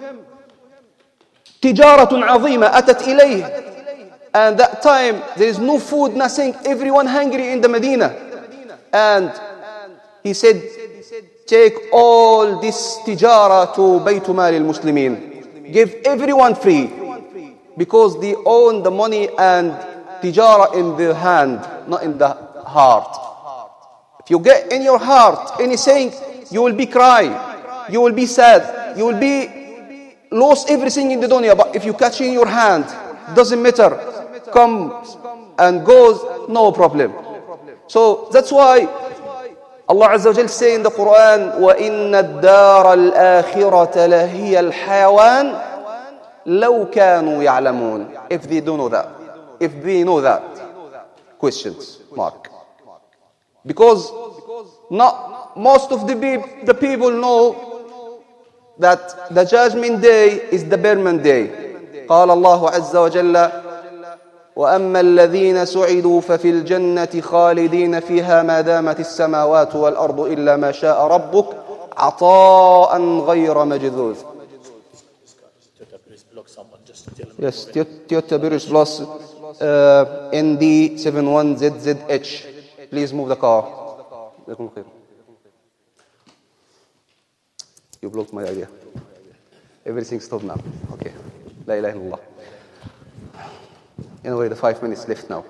[SPEAKER 3] تجارة عظيمة أتت إليه. And that time, there is no food, nothing, everyone hungry in the Medina. And he said, take all this tijara to Baytul Mal al-Muslimin. Give everyone free. Because they own the money and tijara in their hand, not in the heart. If you get in your heart anything, you will be cry, you will be sad, you will be lose everything in the dunya. But if you catch in your hand, doesn't matter. Comes and goes, no problem. So that's why Allah Azza wa Jal say in the Quran, وَإِنَّ الدَّارَ الْآخِرَةَ لَهِيَ الْحَيَوَانِ لَوْ كَانُوا يَعْلَمُونَ. If they do know that, if they know that, questions mark. Because not most of the people know that the judgment day is the permanent day. قال الله عز وجل وأما الذين سعدوا ففي الجنة خالدين فيها ما دامت السماوات والأرض إلا ما شاء ربك عطاء غير مجذوذ. Yes, Toyota Prius Plus ND71ZZH. Please move the car. You blocked my idea. Everything stopped now. Okay. La ilaha illallah. Anyway, the 5 minutes left now.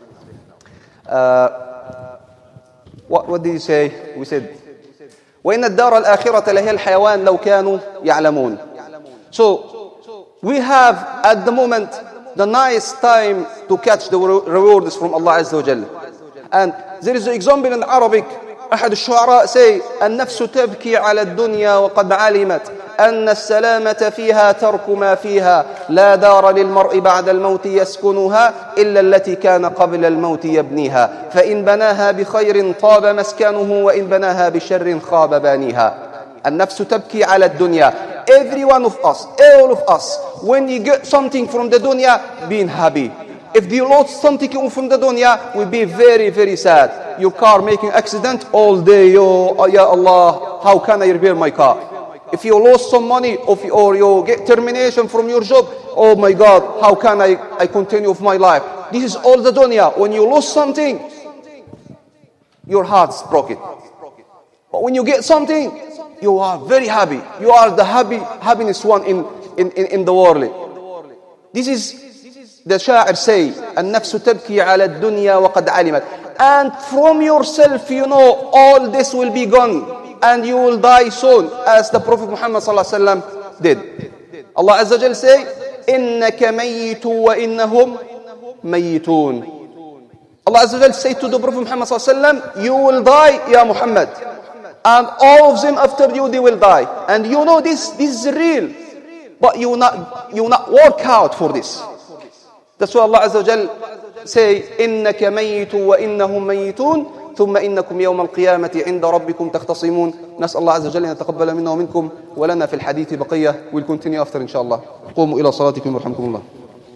[SPEAKER 3] What did you say? We said, وَإِنَّ الدَّارَ الْآخِرَةَ لَهِيَ الْحَيَوَانِ لَوْ كَانُوا يَعْلَمُونَ. So, we have at the moment the nice time to catch the rewards from Allah Azza wa Jal. And there is an example in Arabic أحد الشعراء say النفس تبكي على الدنيا وقد علمت أن السلامة فيها ترك ما فيها لا دار للمرء بعد الموت يسكنها إلا التي كان قبل الموت يبنيها فإن بناها بخير طاب مسكنه وإن بناها بشر خاب بانيها. النفس تبكي على الدنيا. Every one of us, all of us, when you get something from the dunya, being happy. If you lost something from the dunya, we'll be very, very sad. Your car making accident all day, oh, ya Allah, how can I repair my car? If you lost some money or you get termination from your job, oh my God, how can I continue with my life? This is all the dunya. When you lose something, your heart's broken. But when you get something, you are very happy. You are the happiness one in the world. This is the sha'ir say, النفس تبكي على الدنيا وقد علمت. And from yourself, you know, all this will be gone. And you will die soon, as the Prophet Muhammad sallallahu alaihi wasallam did. Allah Azza wa Jalla say, إنك ميت وإنهم ميتون. Allah Azza wa Jalla say to the Prophet Muhammad sallallahu alaihi wasallam, you will die, Ya Muhammad. And all of them after you, they will die. And you know this is real. But you will not work out for this. That's why Allah Azza wa Jalla say, إنك ميت وإنهم ميتون ثم إنكم يوم القيامة عند ربكم تختصمون. نسأل الله عز وجل أن يتقبل منا ومنكم ولنا في الحديث بقية. We'll continue after إن شاء الله. قوموا إلى صلاتكم ورحمكم الله.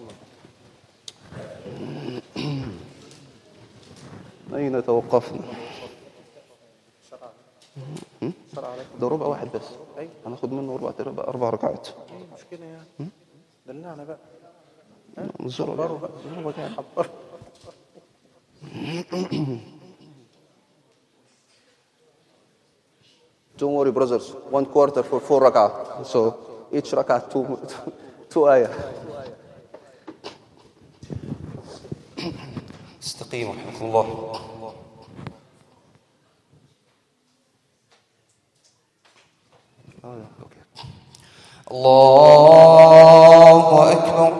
[SPEAKER 3] أين توقفنا؟ ده ربع واحد بس. هناخد منه أربع ركعات.
[SPEAKER 4] مشكلة يعني. دلعنا بقى.
[SPEAKER 3] Don't worry, brothers. 1/4 for 4 rak'ah. So each rak'ah two ayah. استقيموا رحمكم الله. الله أكبر.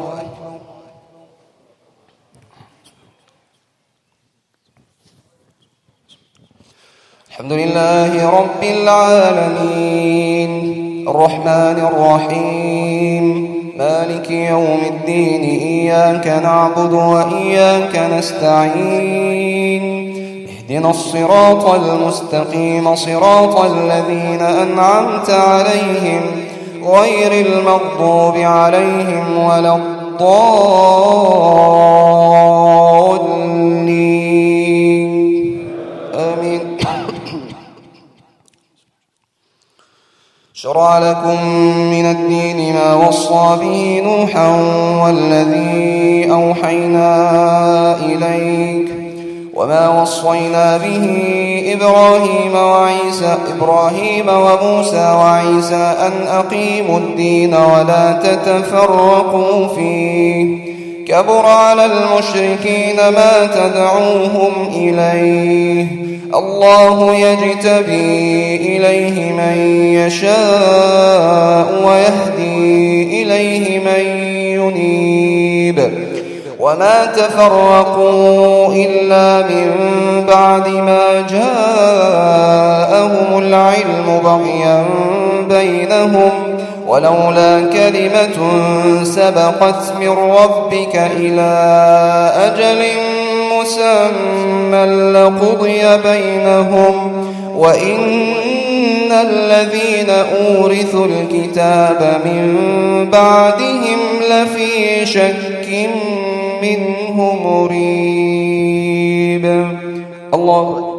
[SPEAKER 3] الحمد لله رب العالمين الرحمن الرحيم مالك يوم الدين إياك نعبد وإياك نستعين اهدنا الصراط المستقيم صراط الذين أنعمت عليهم غير المغضوب عليهم ولا الضالين آمين. شرع لكم من الدين ما وصى به نوحا والذي أوحينا إليك وما وصينا به إبراهيم وموسى وعيسى أن أقيموا الدين ولا تتفرقوا فيه كبر على المشركين ما تدعوهم إليه الله يجتبي إليه من يشاء ويهدي إليه من ينيب وما تفرقوا إلا من بعد ما جاءهم العلم بغيا بينهم ولولا كلمة سبقت من ربك إلى أجل مسمى لقضي بينهم وإن الذين أورثوا الكتاب من بعدهم لفي شك منه مريب. الله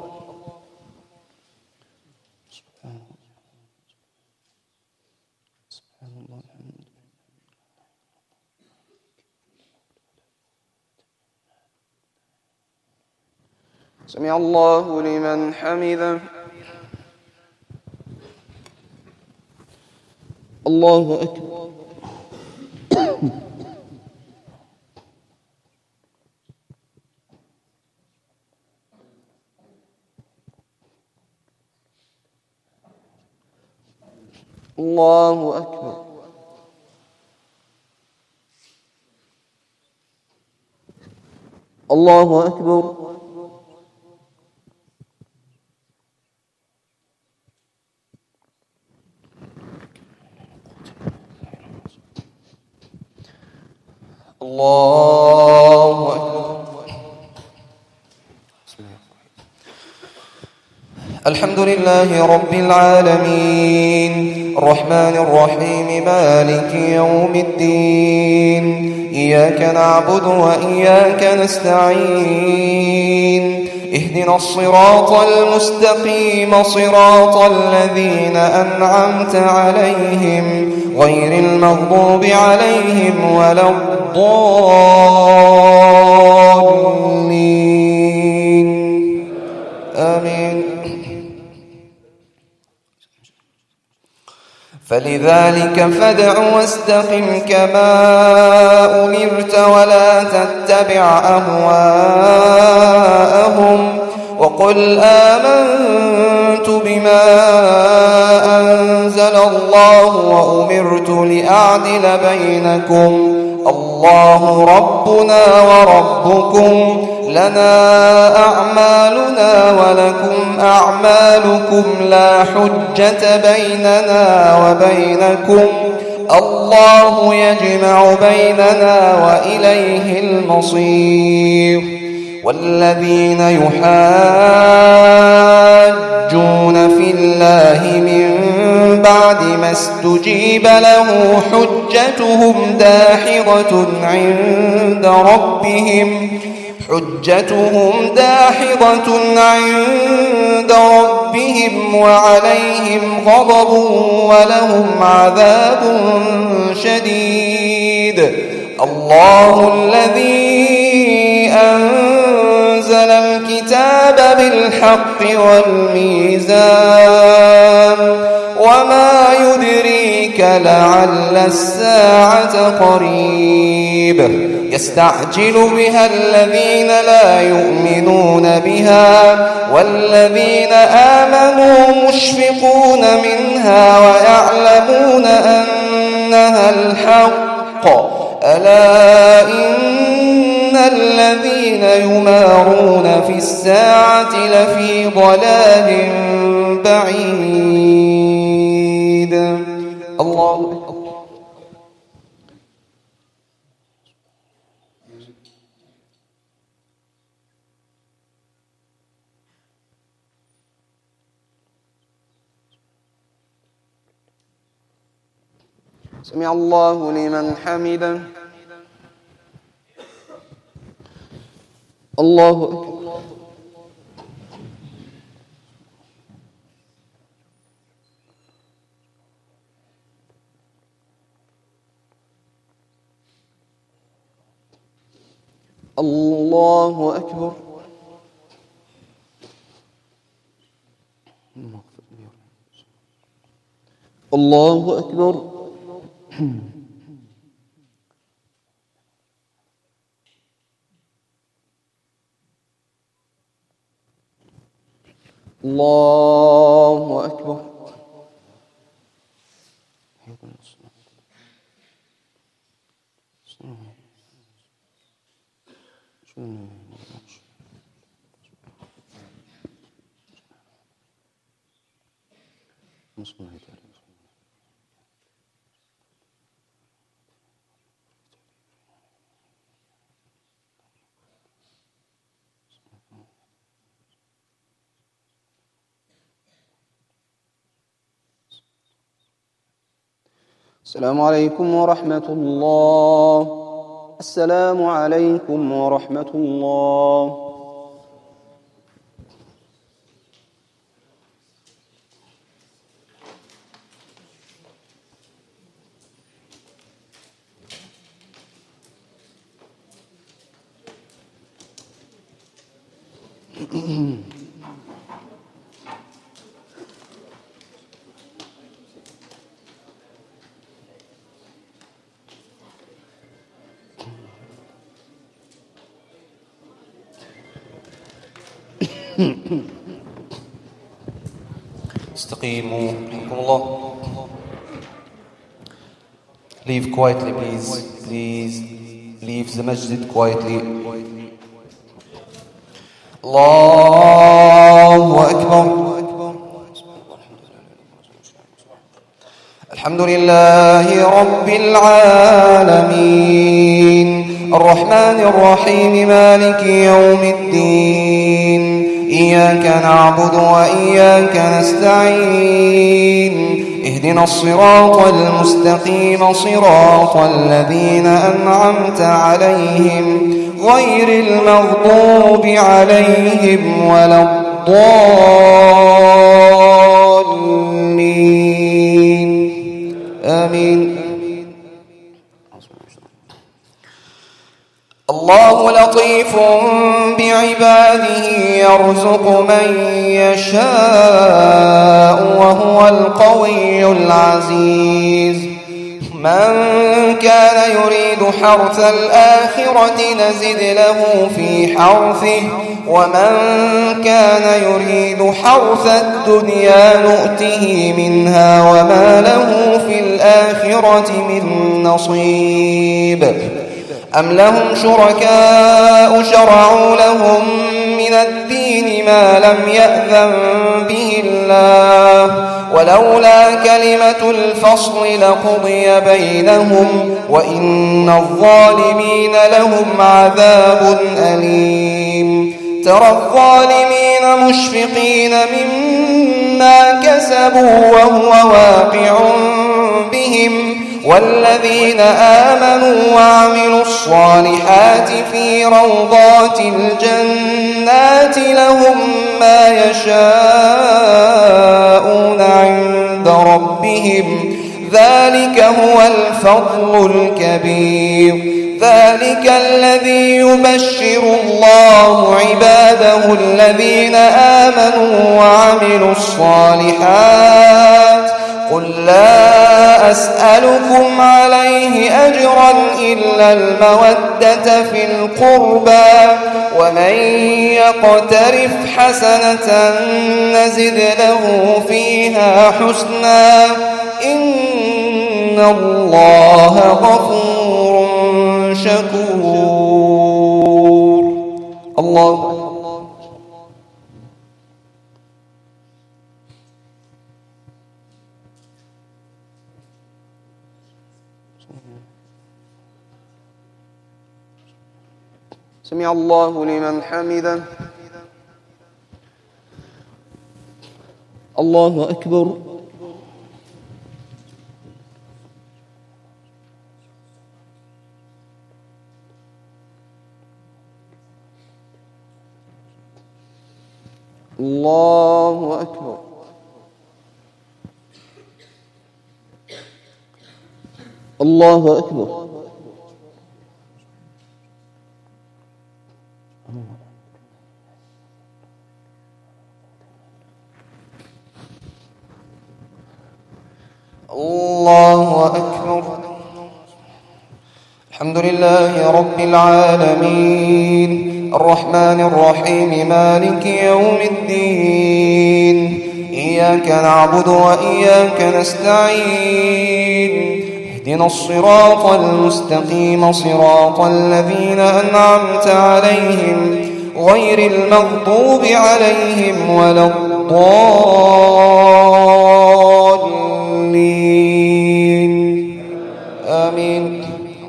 [SPEAKER 3] سمع الله لمن حمده. الله أكبر. الله أكبر. الله أكبر. الله أكبر. الحمد لله رب العالمين الرحمن الرحيم مالك يوم الدين إياك نعبد وإياك نستعين اهدنا الصراط المستقيم صراط الذين أنعمت عليهم غير المغضوب عليهم ولا الضالين آمين. فلذلك فادع واستقم كما أمرت ولا تتبع أهواءهم وقل آمنت بما أنزل الله وأمرت لأعدل بينكم الله ربنا وربكم لنا أعمالنا ولكم أعمالكم لا حجة بيننا وبينكم الله يجمع بيننا وإليه المصير. والذين يحاجون في الله من بعد ما استجيب له حجتهم داحضة عند ربهم وعليهم غضب ولهم عذاب شديد. الله الذي أنزل الكتاب بالحق والميزان وما يدريك لعل الساعة قريب يستعجل بها الذين لا يؤمنون بها والذين آمنوا مشفقون منها ويعلمون أنها الحق ألا إن الذين يمارون في الساعة لفي ضلال بعيد. الله سمع الله لمن حمده. الله أكبر. الله أكبر. الله أكبر. الله أكبر. السلام عليكم ورحمة الله. السلام عليكم ورحمة الله. استقيموا رحمكم الله. Leave quietly, please. Please leave the masjid quietly. الله أكبر. الحمد لله رب العالمين الرحمن الرحيم مالك يوم الدين إياك نعبد وإياك نستعين اهدنا الصراط المستقيم صراط الذين أنعمت عليهم غير المغضوب عليهم ولا الضالين آمين. الله لطيف بعباده يرزق من يشاء وهو القوي العزيز. من كان يريد حرث الآخرة نزد له في حرثه ومن كان يريد حرث الدنيا نؤته منها وما له في الآخرة من نصيب. أم لهم شركاء شرعوا لهم من الدين ما لم يأذن به الله ولولا كلمة الفصل لقضي بينهم وإن الظالمين لهم عذاب أليم. ترى الظالمين مشفقين مما كسبوا وهو واقع بهم والذين آمنوا وعملوا الصالحات في روضات الجنات لهم ما يشاءون عند ربهم ذلك هو الفضل الكبير. ذلك الذي يبشر الله عباده الذين آمنوا وعملوا الصالحات قل لا أسألكم عليه أجرا إلا المودة في القربى ومن يقترف حسنة نزد له فيها حسنا إن الله غفور شكور. الله
[SPEAKER 2] سمع الله لمن حمده.
[SPEAKER 3] الله أكبر.
[SPEAKER 2] الله أكبر.
[SPEAKER 3] الله أكبر.
[SPEAKER 2] الله أكبر. الحمد لله رب العالمين الرحمن الرحيم مالك يوم الدين إياك نعبد وإياك نستعين اهدنا الصراط المستقيم صراط الذين أنعمت عليهم غير المغضوب عليهم ولا الضالين آمين.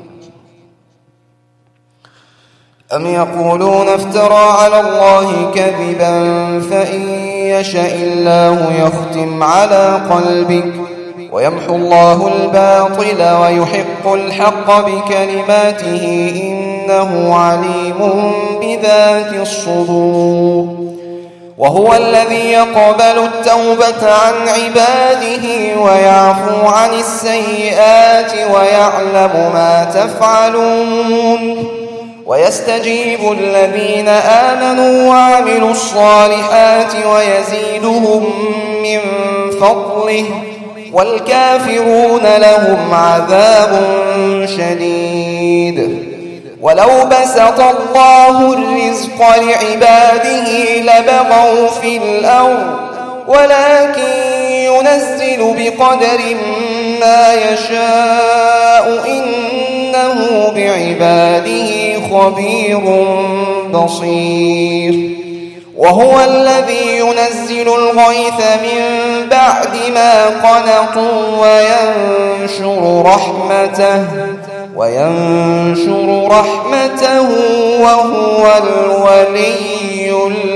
[SPEAKER 2] أم يقولون افترى على الله كذبا فإن يشاء الله يختم على قلبك ويمحو الله الباطل ويحق الحق بكلماته إنه عليم بذات الصدور. وهو الذي يقبل التوبة عن عباده ويعفو عن السيئات ويعلم ما تفعلون ويستجيب الذين آمنوا وعملوا الصالحات ويزيدهم من فضله والكافرون لهم عذاب شديد. ولو بسط الله الرزق لعباده لبغوا في الأرض ولكن ينزل بقدر ما يشاء إنه بعباده خبير بصير. وهو الذي ينزل الغيث من بعد ما قنطوا وينشر رحمته
[SPEAKER 3] وينشر رحمته وهو الولي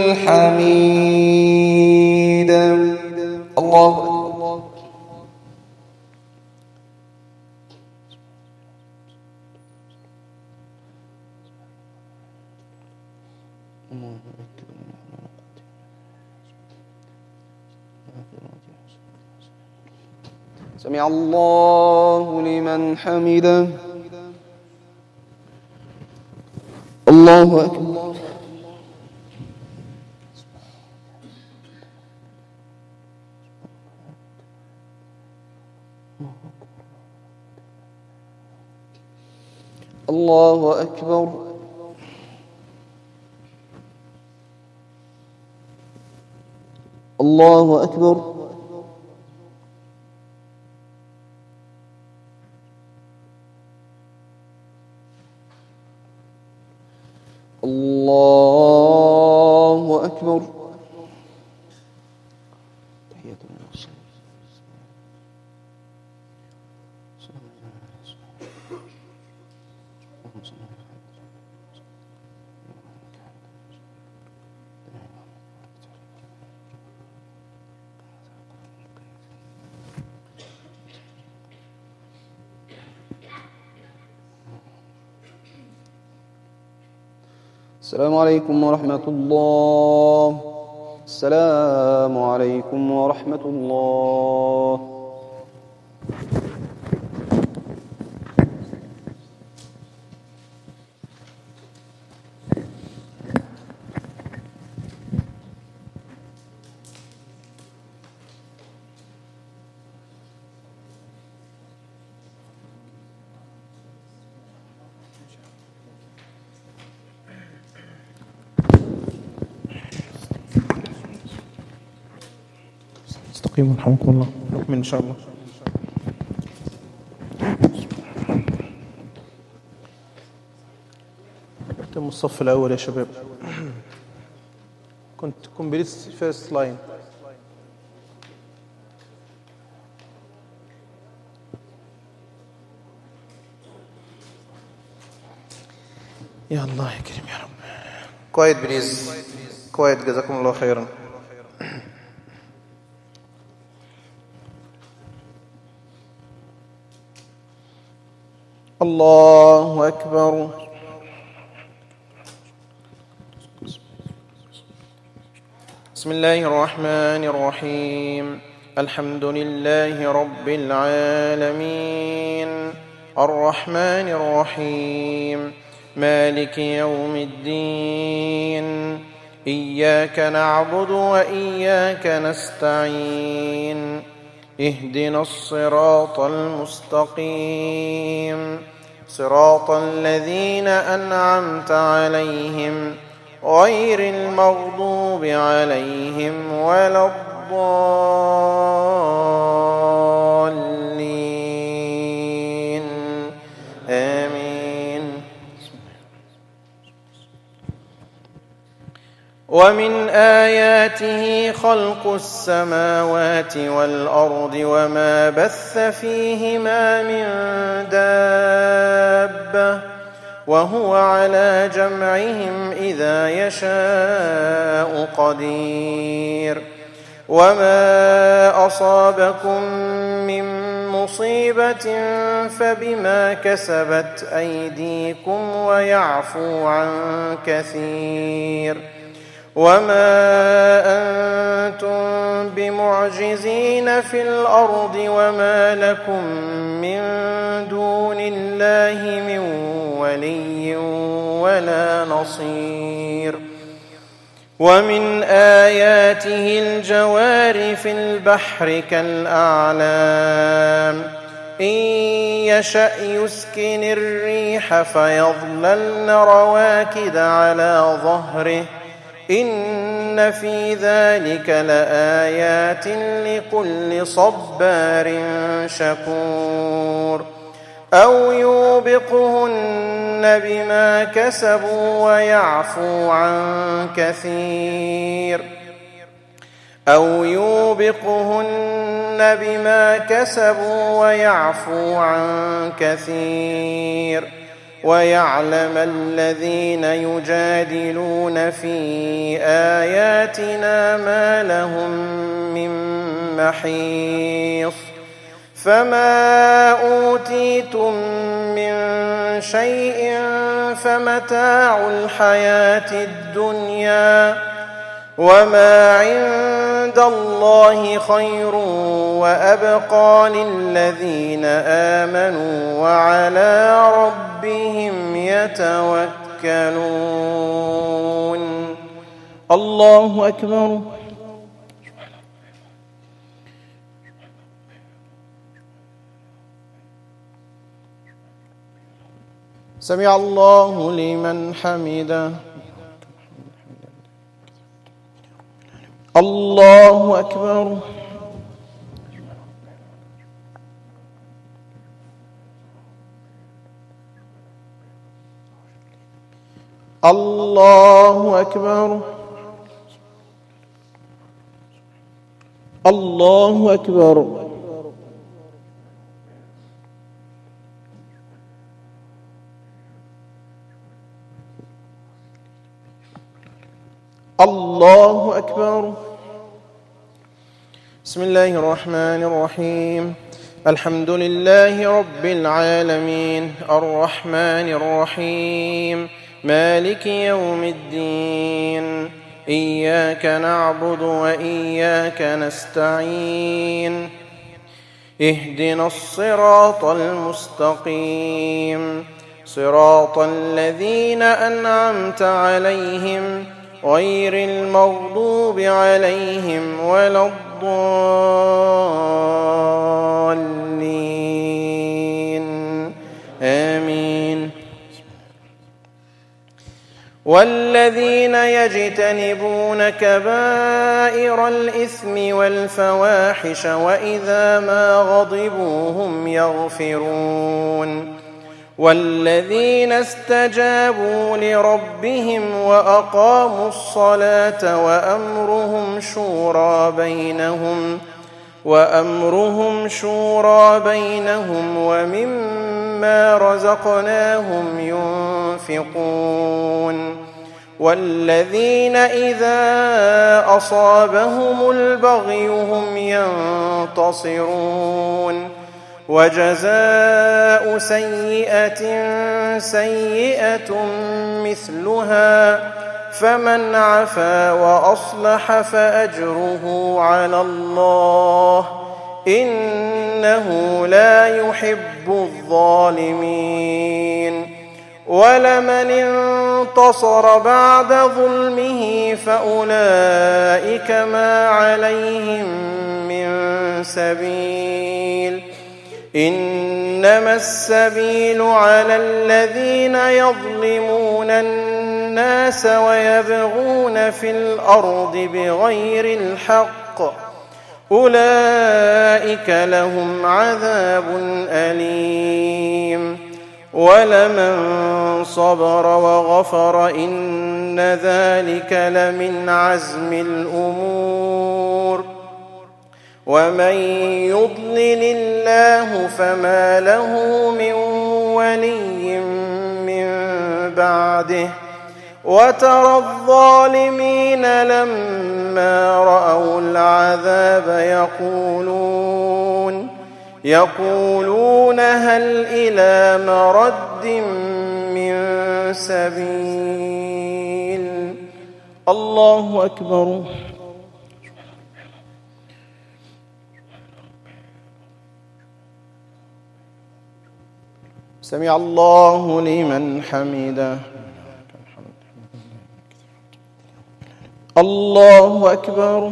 [SPEAKER 3] الحميد. الله أكبر. سمع الله لمن حمده. الله أكبر. الله أكبر. الله أكبر. الله أكبر. السلام عليكم ورحمة الله. السلام عليكم ورحمة الله.
[SPEAKER 4] استقيموا رحمكم الله. نكمل إن شاء الله. تم الصف الأول يا شباب. كنت كومبليت فيرست لاين. يا الله يا كريم يا رب. كويت بليز. كويت جزاكم الله خيرا. الله أكبر. بسم الله الرحمن الرحيم. الحمد لله رب العالمين الرحمن الرحيم مالك يوم الدين. إياك نعبد وإياك نستعين. اهدنا الصراط المستقيم صراط الذين أنعمت عليهم غير المغضوب عليهم ولا الضالين. آمين. ومن آياته خلق السماوات والأرض وما بث فيهما من دابة وهو على جمعهم إذا يشاء قدير. وما أصابكم من مصيبة فبما كسبت أيديكم ويعفو عن كثير. وما أنتم بمعجزين في الأرض وما لكم من دون الله من ولي ولا نصير. ومن آياته الجوار في البحر كالأعلام إن يشأ يسكن الريح فيظللن رواكد على ظهره إن في ذلك لآيات لكل صبار شكور. أو يوبقهن بما كسبوا ويعفو عن كثير.
[SPEAKER 5] أو يوبقهن بما كسبوا ويعفو عن كثير، ويعلم الذين يجادلون في آياتنا ما لهم من محيص. فما أوتيتم من شيء فمتاع الحياة الدنيا، وما عند الله خير وأبقى للذين آمنوا وعلى ربهم يتوكلون. الله أكبر. سمع الله لمن حمده. الله أكبر. الله أكبر. الله أكبر. الله أكبر. بسم الله الرحمن الرحيم. الحمد لله رب العالمين، الرحمن الرحيم، مالك يوم الدين. إياك نعبد وإياك نستعين. اهدنا الصراط المستقيم، صراط الذين أنعمت عليهم غير المغضوب عليهم ولا الضالين. آمين. والذين يجتنبون كبائر الإثم والفواحش وإذا ما غضبوا هم يغفرون. والذين استجابوا لربهم وأقاموا الصلاة وأمرهم شورى بينهم ومما رزقناهم ينفقون. والذين إذا أصابهم البغي هم ينتصرون. وجزاء سيئة سيئة مثلها، فمن عفا وأصلح فأجره على الله، إنه لا يحب الظالمين. ولمن انتصر بعد ظلمه فأولئك ما عليهم من سبيل. إنما السبيل على الذين يظلمون الناس ويبغون في الأرض بغير الحق، أولئك لهم عذاب أليم. ولمن صبر وغفر إن ذلك لمن عزم الأمور. ومن يضلل الله فما له من ولي من بعده. وترى الظالمين لما رأوا العذاب يقولون هل إلى مرد من سبيل. الله أكبر. سمع الله لمن حمده. الله أكبر.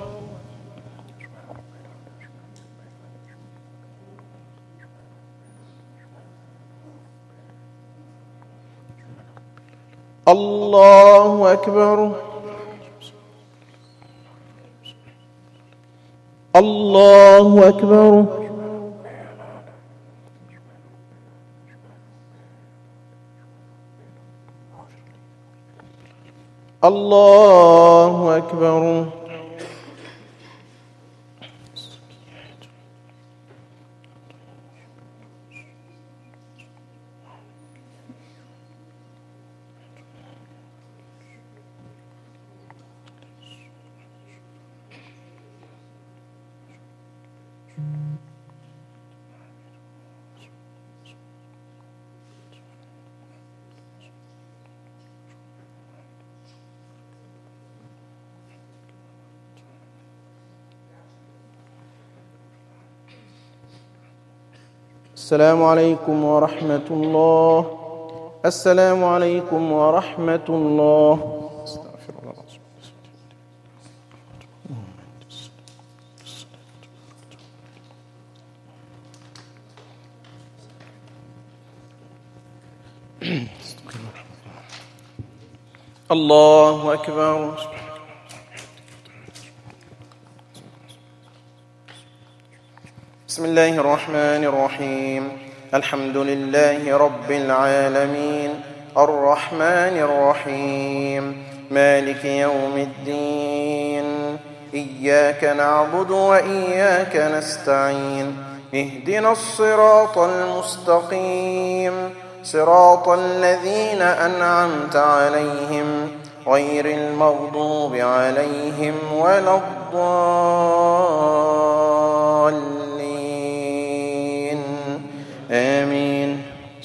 [SPEAKER 5] الله أكبر. الله أكبر. الله أكبر. السلام عليكم ورحمة الله. السلام عليكم ورحمة الله. استغفر الله العظيم. الله أكبر. بسم الله الرحمن الرحيم. الحمد لله رب العالمين الرحمن الرحيم مالك يوم الدين. إياك نعبد وإياك نستعين. اهدنا الصراط المستقيم صراط الذين أنعمت عليهم غير المغضوب عليهم ولا الضالين آمين.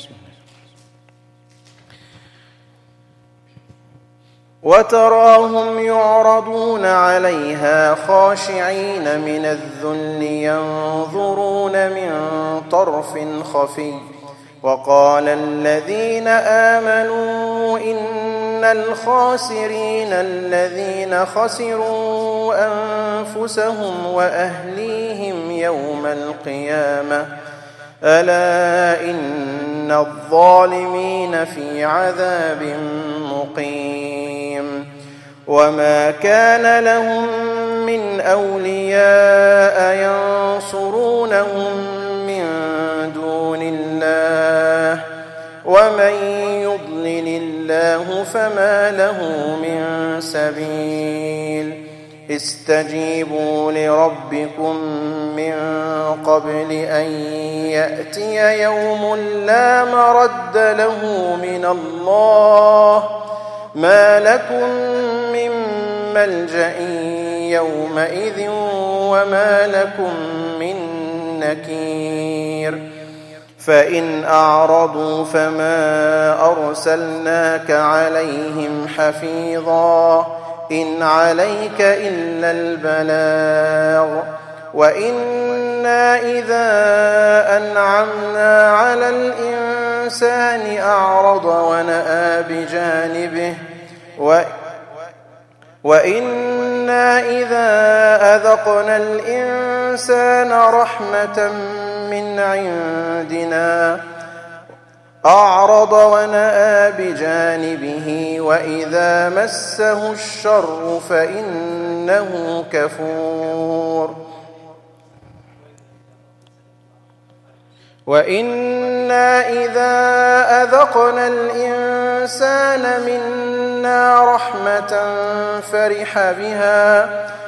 [SPEAKER 5] وتراهم يعرضون عليها خاشعين من الذل ينظرون من طرف خفي. وقال الذين آمنوا إن الخاسرين الذين خسروا أنفسهم وأهليهم يوم القيامة ألا إن الظالمين في عذاب مقيم. وما كان لهم من أولياء ينصرونهم من دون الله ومن يضلل الله فما له من سبيل. استجيبوا لربكم من قبل أن يأتي يوم لا مرد له من الله ما لكم من ملجأ يومئذ وما لكم من نكير. فإن أعرضوا فما أرسلناك عليهم حفيظا إن عليك إلا البلاغ. وإنا إذا أنعمنا على الإنسان أعرض ونأى بجانبه وإنا إذا أذقنا الإنسان رحمة من عندنا أعرض ونأى بجانبه وإذا مسه الشر فإنه كفور. وإنا إذا أذقنا الإنسان منا رحمة فرح بها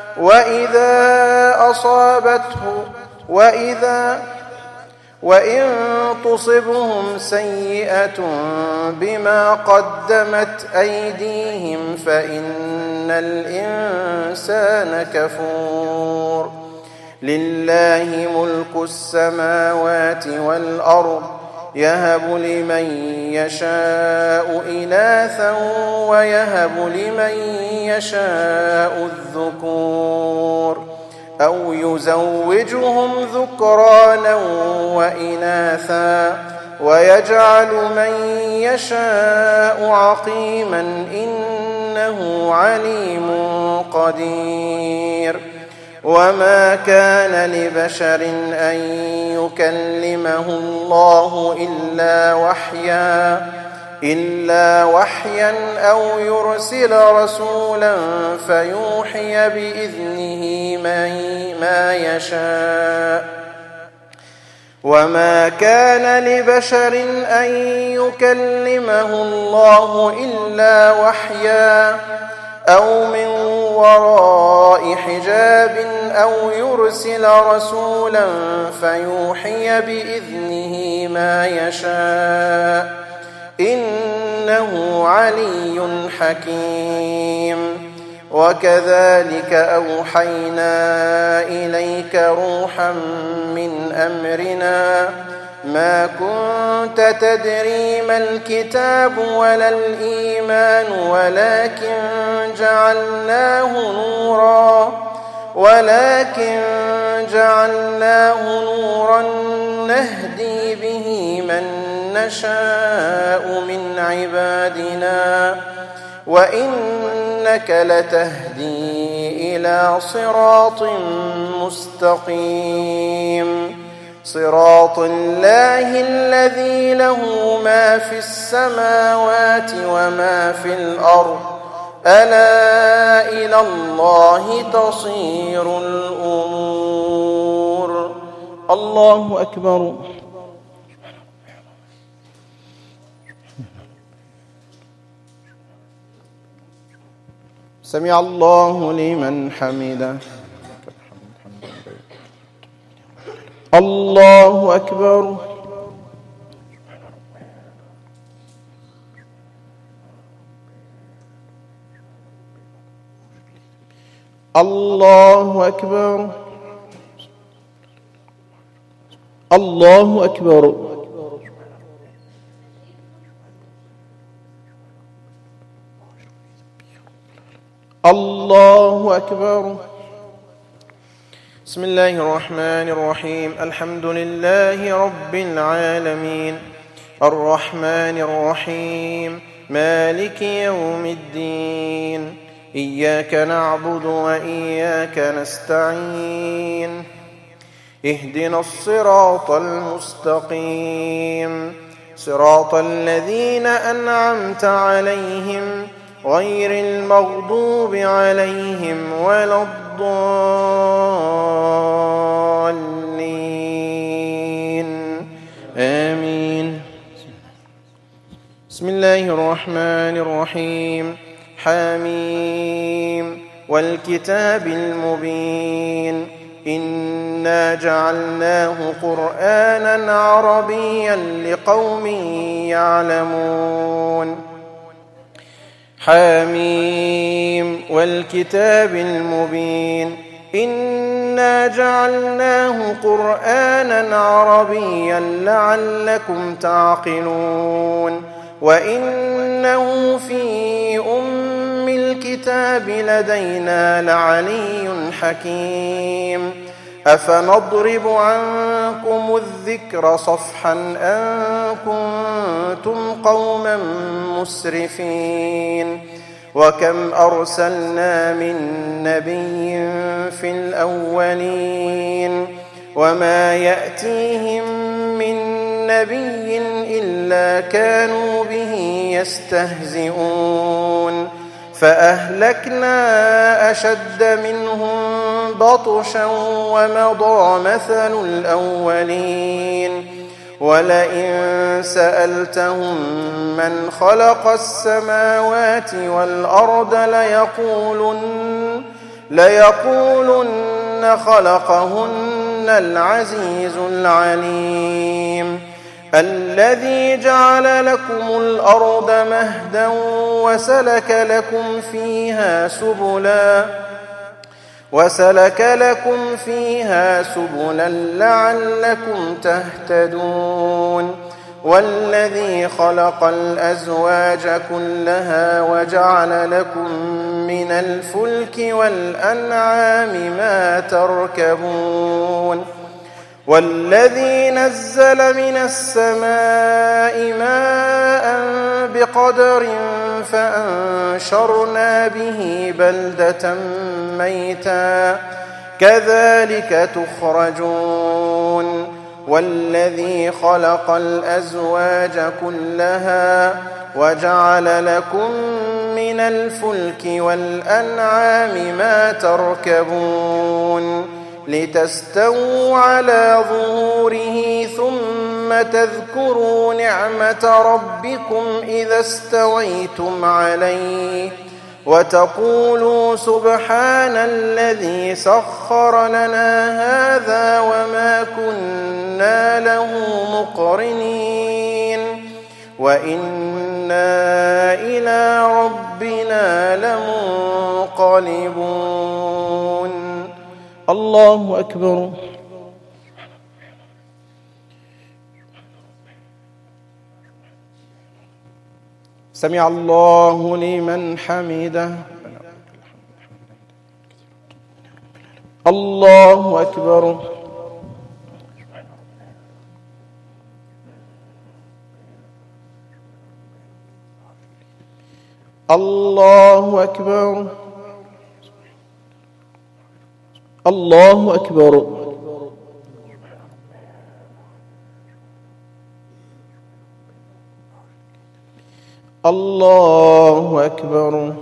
[SPEAKER 5] وإن تصبهم سيئة بما قدمت أيديهم فإن الإنسان كفور. لله ملك السماوات والأرض يهب لمن يشاء إناثا ويهب لمن يشاء الذكور أو يزوجهم ذكرانا وإناثا ويجعل من يشاء عقيما إنه عليم قدير. وما كان لبشر أن يكلمه الله إلا وحيا أو يرسل رسولا فيوحي بإذنه ما يشاء. وما كان لبشر أن يكلمه الله إلا وحيا أو من وراء حجاب أو يرسل رسولا فيوحي بإذنه ما يشاء إنه علي حكيم. وكذلك أوحينا إليك روحا من أمرنا ما كنت تدري ما الكتاب ولا الإيمان ولكن جعلناه نورا نهدي به نشاء من عبادنا وإنك لتهدي إلى صراط مستقيم صراط الله الذي له ما في السماوات وما في الأرض ألا إلى الله تصير الأمور. الله أكبر. سمع الله لمن حمده. الله أكبر. الله أكبر. الله أكبر. الله أكبر. بسم الله الرحمن الرحيم. الحمد لله رب العالمين الرحمن الرحيم مالك يوم الدين إياك نعبد وإياك نستعين اهدنا الصراط المستقيم صراط الذين أنعمت عليهم غير المغضوب عليهم ولا الضالين آمين. بسم الله الرحمن الرحيم. حميم والكتاب المبين إنا جعلناه قرآنا عربيا لقوم يعلمون. حميم والكتاب المبين إنا جعلناه قرآنا عربيا لعلكم تعقلون وإنه في أم الكتاب لدينا لعلي حكيم. أفنضرب عنكم الذكر صفحا أن كنتم قوما مسرفين وكم أرسلنا من نبي في الأولين وما يأتيهم من نبي إلا كانوا به يستهزئون فأهلكنا أشد منهم بطشا ومضى مثل الأولين ولئن سألتهم من خلق السماوات والأرض ليقولن خلقهن العزيز العليم الذي جعل لكم الأرض مهدا وسلك لكم فيها سبلا لعلكم تهتدون والذي خلق الأزواج كلها وجعل لكم من الفلك والأنعام ما تركبون والذي نزل من السماء ماء بقدر فأنشرنا به بلدة ميتا كذلك تخرجون والذي خلق الأزواج كلها وجعل لكم من الفلك والأنعام ما تركبون لتستووا على ظهوره ثم تذكروا نعمة ربكم إذا استويتم عليه وتقولوا سبحان الذي سخر لنا هذا وما كنا له مقرنين وإنا إلى ربنا لمنقلبون. الله أكبر. سمع الله لمن حمده. الله أكبر. الله أكبر الله أكبر الله أكبر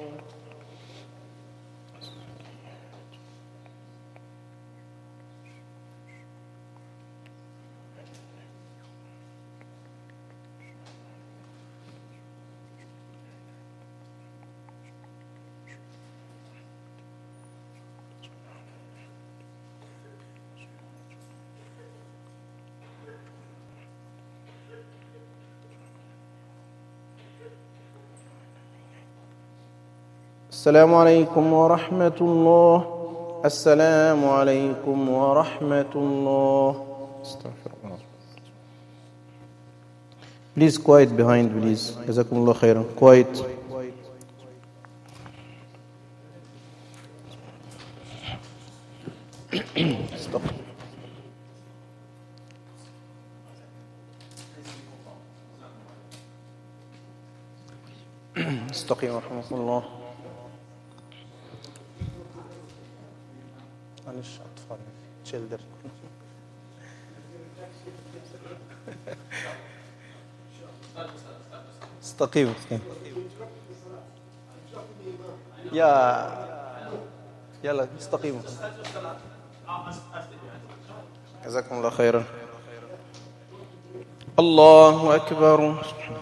[SPEAKER 5] السلام عليكم ورحمة الله. السلام عليكم ورحمة الله. استغفر الله. Please quiet behind, please. جزاكم الله خيرا. Quiet. Stop. استقيم رحمة الله. معلش أطفال children. استقيم. يلا استقيموا. جزاكم الله خيرا. الله أكبر.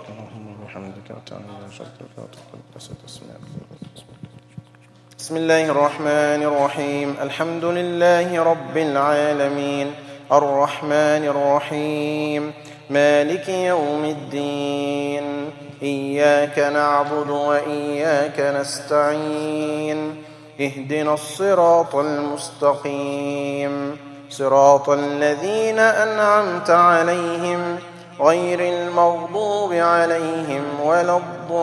[SPEAKER 5] بسم الله الرحمن الرحيم. الحمد لله رب العالمين الرحمن الرحيم مالك يوم الدين إياك نعبد وإياك نستعين اهدنا الصراط المستقيم صراط الذين أنعمت عليهم غير المغضوب عليهم ولا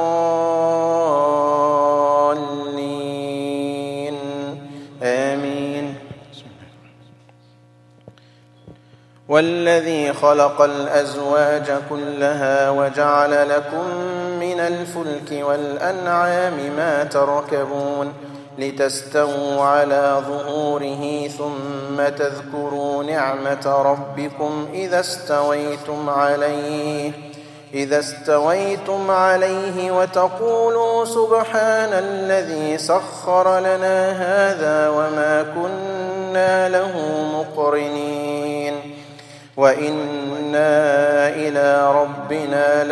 [SPEAKER 5] الضالين آمين. والذي خلق الأزواج كلها وجعل لكم من الفلك والأنعام ما تركبون لتستووا على ظهوره ثم تذكروا نعمة ربكم إذا استويتم عليه وتقولوا سبحان الذي سخر لنا هذا وما كنا له مقرنين وإنا إلى ربنا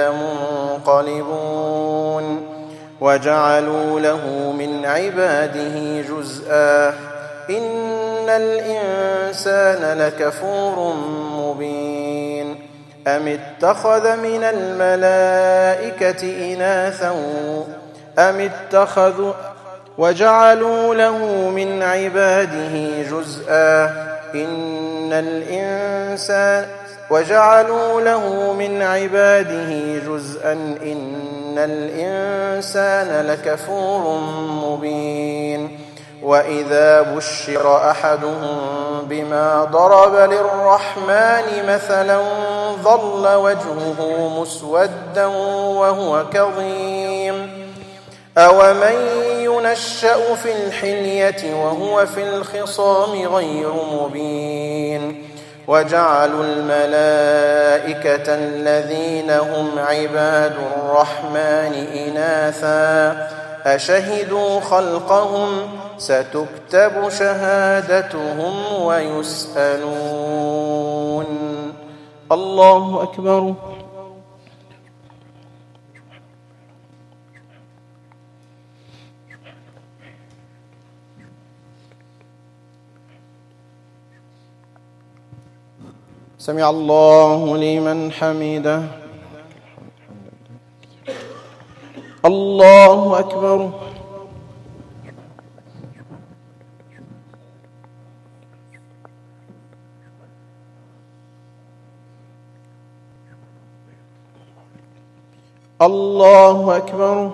[SPEAKER 5] لمنقلبون. وجعلوا له من عباده جزءا إن الإنسان لكفور مبين. أم اتخذ من الملائكة إناثا وجعلوا له من عباده جزءا إن الإنسان لكفور مبين. وإذا بشر أحدهم بما ضرب للرحمن مثلا ظل وجهه مسودا وهو كظيم أومن ينشأ في الحلية وهو في الخصام غير مبين. وجعلوا الملائكة الذين هم عباد الرحمن إناثا أشهدوا خلقهم ستكتب شهادتهم ويسألون. الله أكبر. سمع الله لمن حمده. الله أكبر. الله أكبر.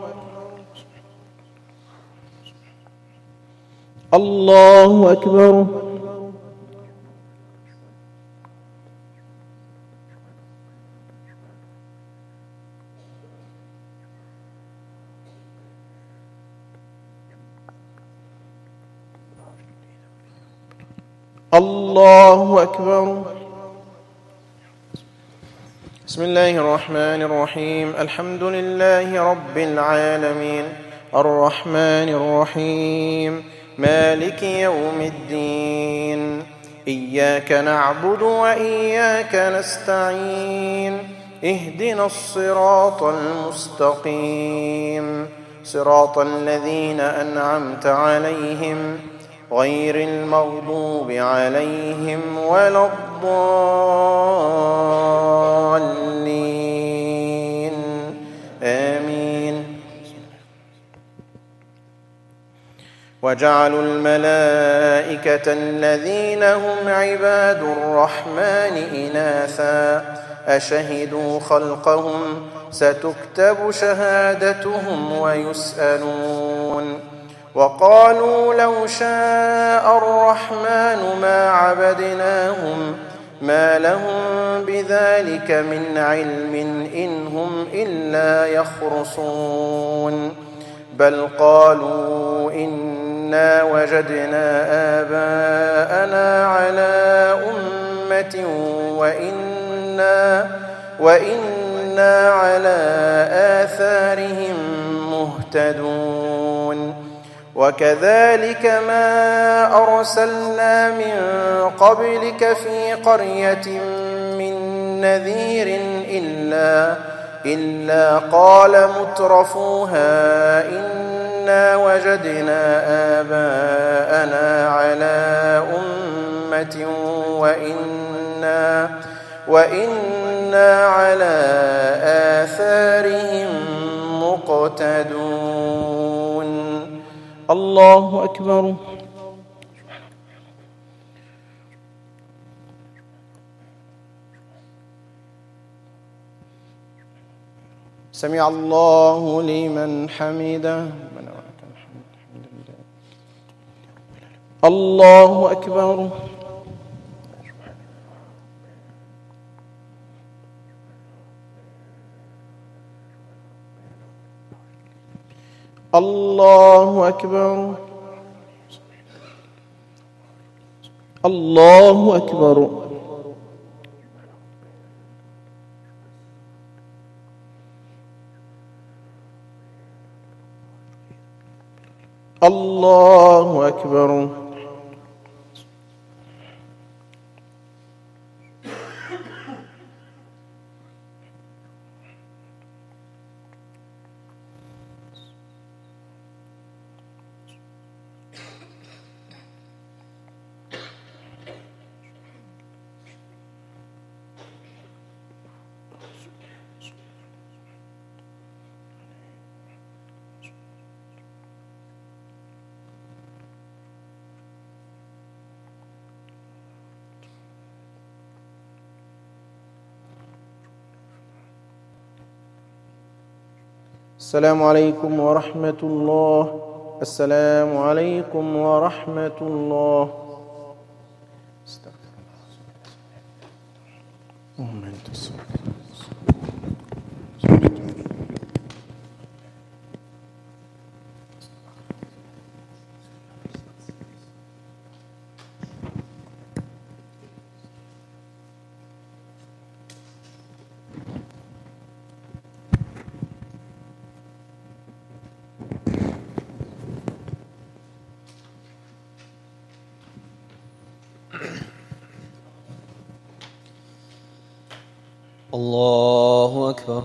[SPEAKER 5] الله أكبر. الله أكبر. بسم الله الرحمن الرحيم. الحمد لله رب العالمين الرحمن الرحيم مالك يوم الدين إياك نعبد وإياك نستعين اهدنا الصراط المستقيم صراط الذين أنعمت عليهم غير المغضوب عليهم ولا الضالين آمين. وجعلوا الملائكة الذين هم عباد الرحمن إناثا أشهدوا خلقهم ستكتب شهادتهم ويسألون. وقالوا لو شاء الرحمن ما عبدناهم ما لهم بذلك من علم إن هم إلا يخرصون. بل قالوا إنا وجدنا آباءنا على أمة وإنا على آثارهم مهتدون. وكذلك ما أرسلنا من قبلك في قرية من نذير إلا قال مترفوها إنا وجدنا آباءنا على أمة وإنا على آثارهم مقتدون. الله أكبر. سمع الله لمن حمده. الله أكبر. الله أكبر. الله أكبر. الله أكبر. السلام عليكم ورحمة الله. السلام عليكم ورحمة الله.
[SPEAKER 6] الله أكبر.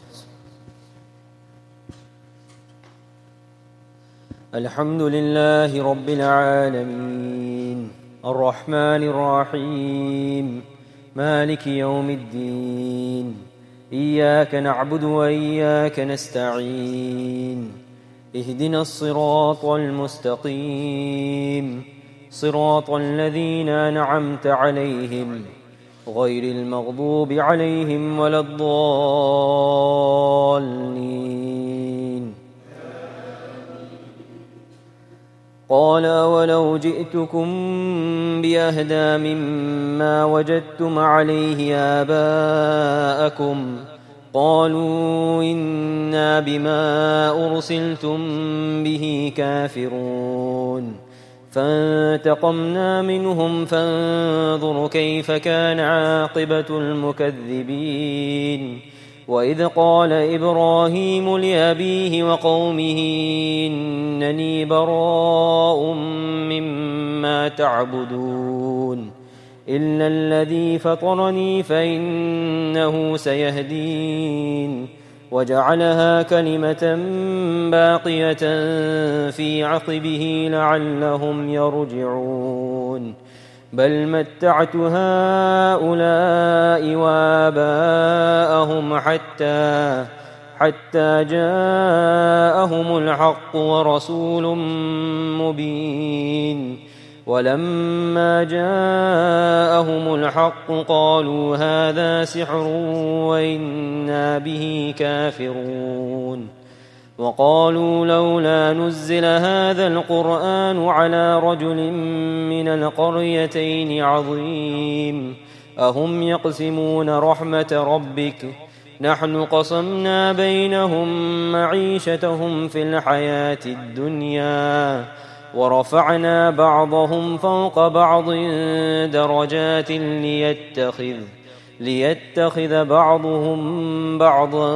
[SPEAKER 6] الحمد لله رب العالمين الرحمن الرحيم مالك يوم الدين إياك نعبد وإياك نستعين اهدنا الصراط المستقيم صراط الذين أنعمت عليهم غير المغضوب عليهم ولا الضالين. قال ولو جئتكم بأهدى مما وجدتم عليه آباءكم قالوا إنا بما أرسلتم به كافرون فانتقمنا منهم فانظر كيف كان عاقبة المكذبين. وإذ قال إبراهيم لأبيه وقومه إنني براء مما تعبدون إلا الذي فطرني فإنه سيهدين. وجعلها كلمة باقية في عقبه لعلهم يرجعون. بل متعت هؤلاء وآباءهم حتى جاءهم الحق ورسول مبين. ولما جاءهم الحق قالوا هذا سحر وإنا به كافرون. وقالوا لولا نزل هذا القرآن على رجل من القريتين عظيم أهم يقسمون رحمة ربك نحن قسمنا بينهم معيشتهم في الحياة الدنيا ورفعنا بعضهم فوق بعض درجات ليتخذ بعضهم بعضا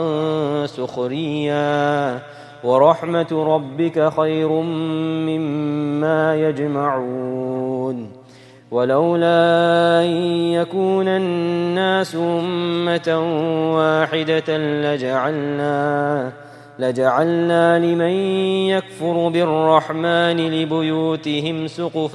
[SPEAKER 6] سخريا ورحمة ربك خير مما يجمعون. ولولا أن يكون الناس أمة واحدة لجعلنا لمن يكفر بالرحمن لبيوتهم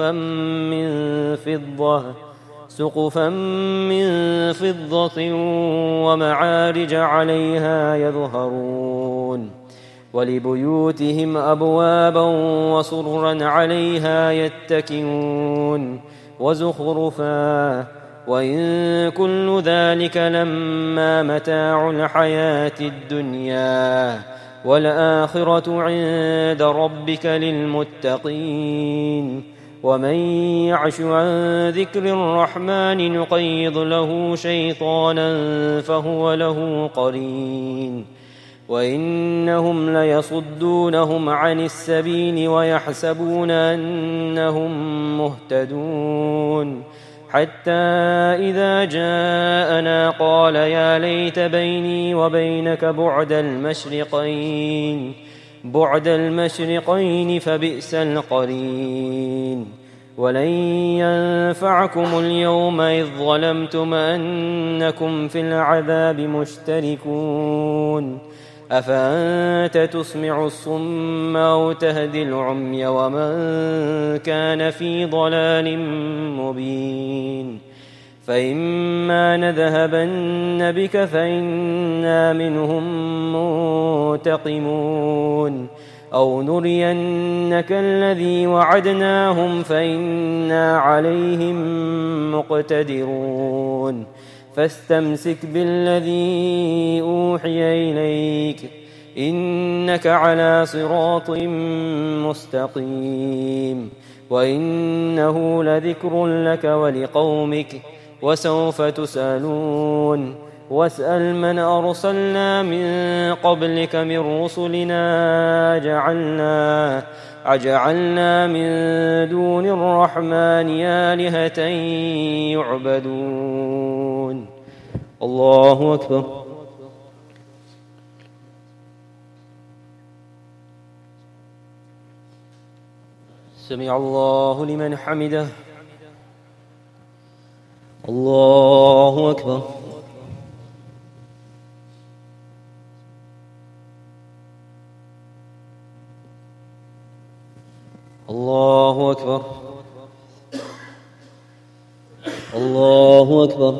[SPEAKER 6] سقفا من فضة ومعارج عليها يظهرون. ولبيوتهم أبوابا وسررا عليها يتكئون وزخرفا وإن كل ذلك لما متاع الحياة الدنيا والآخرة عند ربك للمتقين. ومن يعش عن ذكر الرحمن نقيض له شيطانا فهو له قرين. وإنهم ليصدونهم عن السبيل ويحسبون أنهم مهتدون حتى إذا جاءنا قال يا ليت بيني وبينك بعد المشرقين فبئس القرين. ولن ينفعكم اليوم إذ ظلمتم أنكم في العذاب مشتركون. أفأنت تسمع الصم أو تهدي العمي ومن كان في ضلال مبين. فإما نذهبن بك فإنا منهم منتقمون أو نرينك الذي وعدناهم فإنا عليهم مقتدرون. فاستمسك بالذي أوحي إليك إنك على صراط مستقيم. وإنه لذكر لك ولقومك وسوف تسألون. واسأل من أرسلنا من قبلك من رسلنا أجعلنا من دون الرحمن آلهة يعبدون. الله أكبر. سمع الله لمن حمده. الله أكبر. الله أكبر. الله أكبر.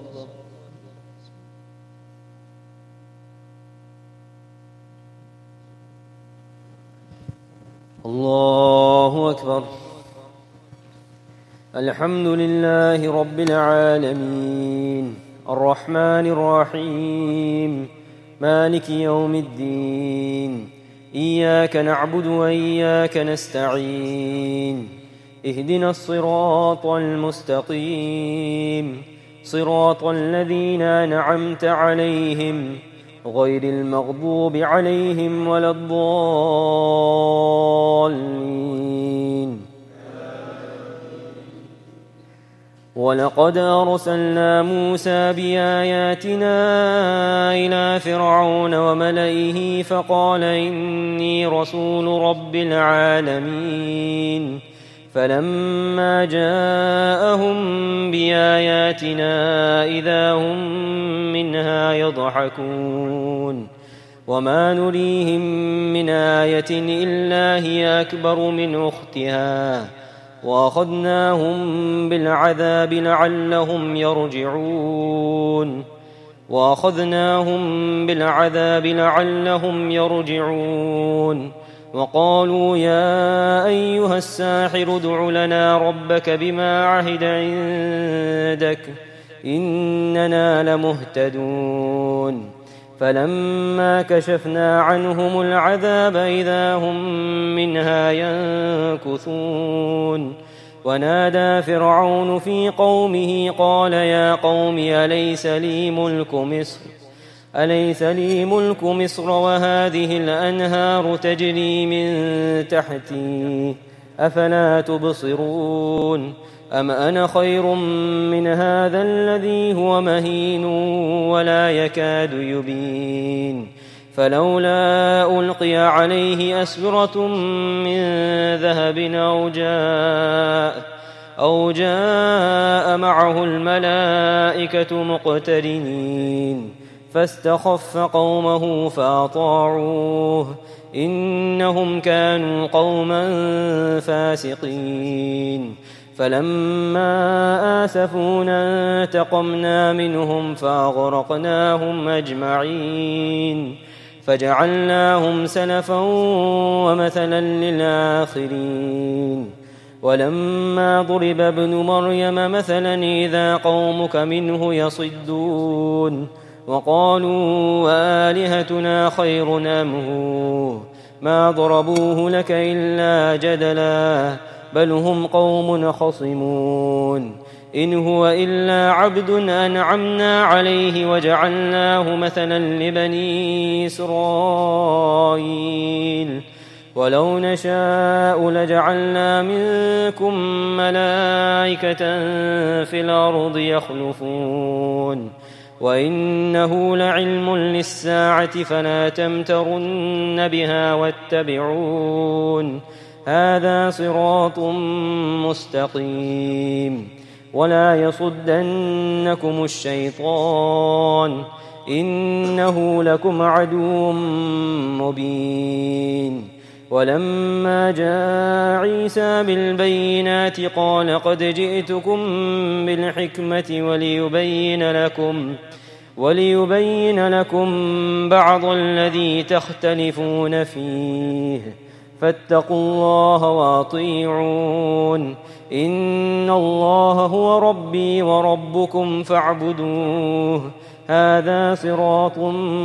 [SPEAKER 6] الله أكبر. الحمد لله رب العالمين الرحمن الرحيم مالك يوم الدين. إياك نعبد وإياك نستعين. اهدنا الصراط المستقيم صراط الذين أنعمت عليهم غير المغضوب عليهم ولا الضالين. ولقد أرسلنا موسى بآياتنا إلى فرعون وملئه فقال إني رسول رب العالمين. فلما جاءهم بآياتنا إذا هم منها يضحكون وما نريهم من آية إلا هي أكبر من أختها وأخذناهم بالعذاب لعلهم يرجعون وقالوا يا أيها الساحر ادع لنا ربك بما عهد عندك إننا لمهتدون. فلما كشفنا عنهم العذاب إذا هم منها ينكثون. ونادى فرعون في قومه قال يا قوم أليس لي ملك مصر وهذه الأنهار تجري من تحتي أفلا تبصرون. أم أنا خير من هذا الذي هو مهين ولا يكاد يبين. فلولا ألقي عليه أسورة من ذهب أو جاء معه الملائكة مقترنين فاستخف قومه فأطاعوه إنهم كانوا قوما فاسقين. فلما آسفونا انتقمنا منهم فأغرقناهم أجمعين فجعلناهم سلفا ومثلا للآخرين. ولما ضرب ابن مريم مثلا إذا قومك منه يصدون وقالوا آلهتنا خير أم هو ما ضربوه لك إلا جدلا بل هم قوم خصمون. إن هو إلا عبد أنعمنا عليه وجعلناه مثلا لبني إسرائيل. ولو نشاء لجعلنا منكم ملائكة في الأرض يخلفون وإنه لعلم للساعة فلا تمترن بها واتبعون هذا صراط مستقيم. ولا يصدنكم الشيطان إنه لكم عدو مبين. ولما جاء عيسى بالبينات قال قد جئتكم بالحكمة وليبين لكم بعض الذي تختلفون فيه فاتقوا الله وأطيعون إن الله هو ربي وربكم فاعبدوه هذا صراط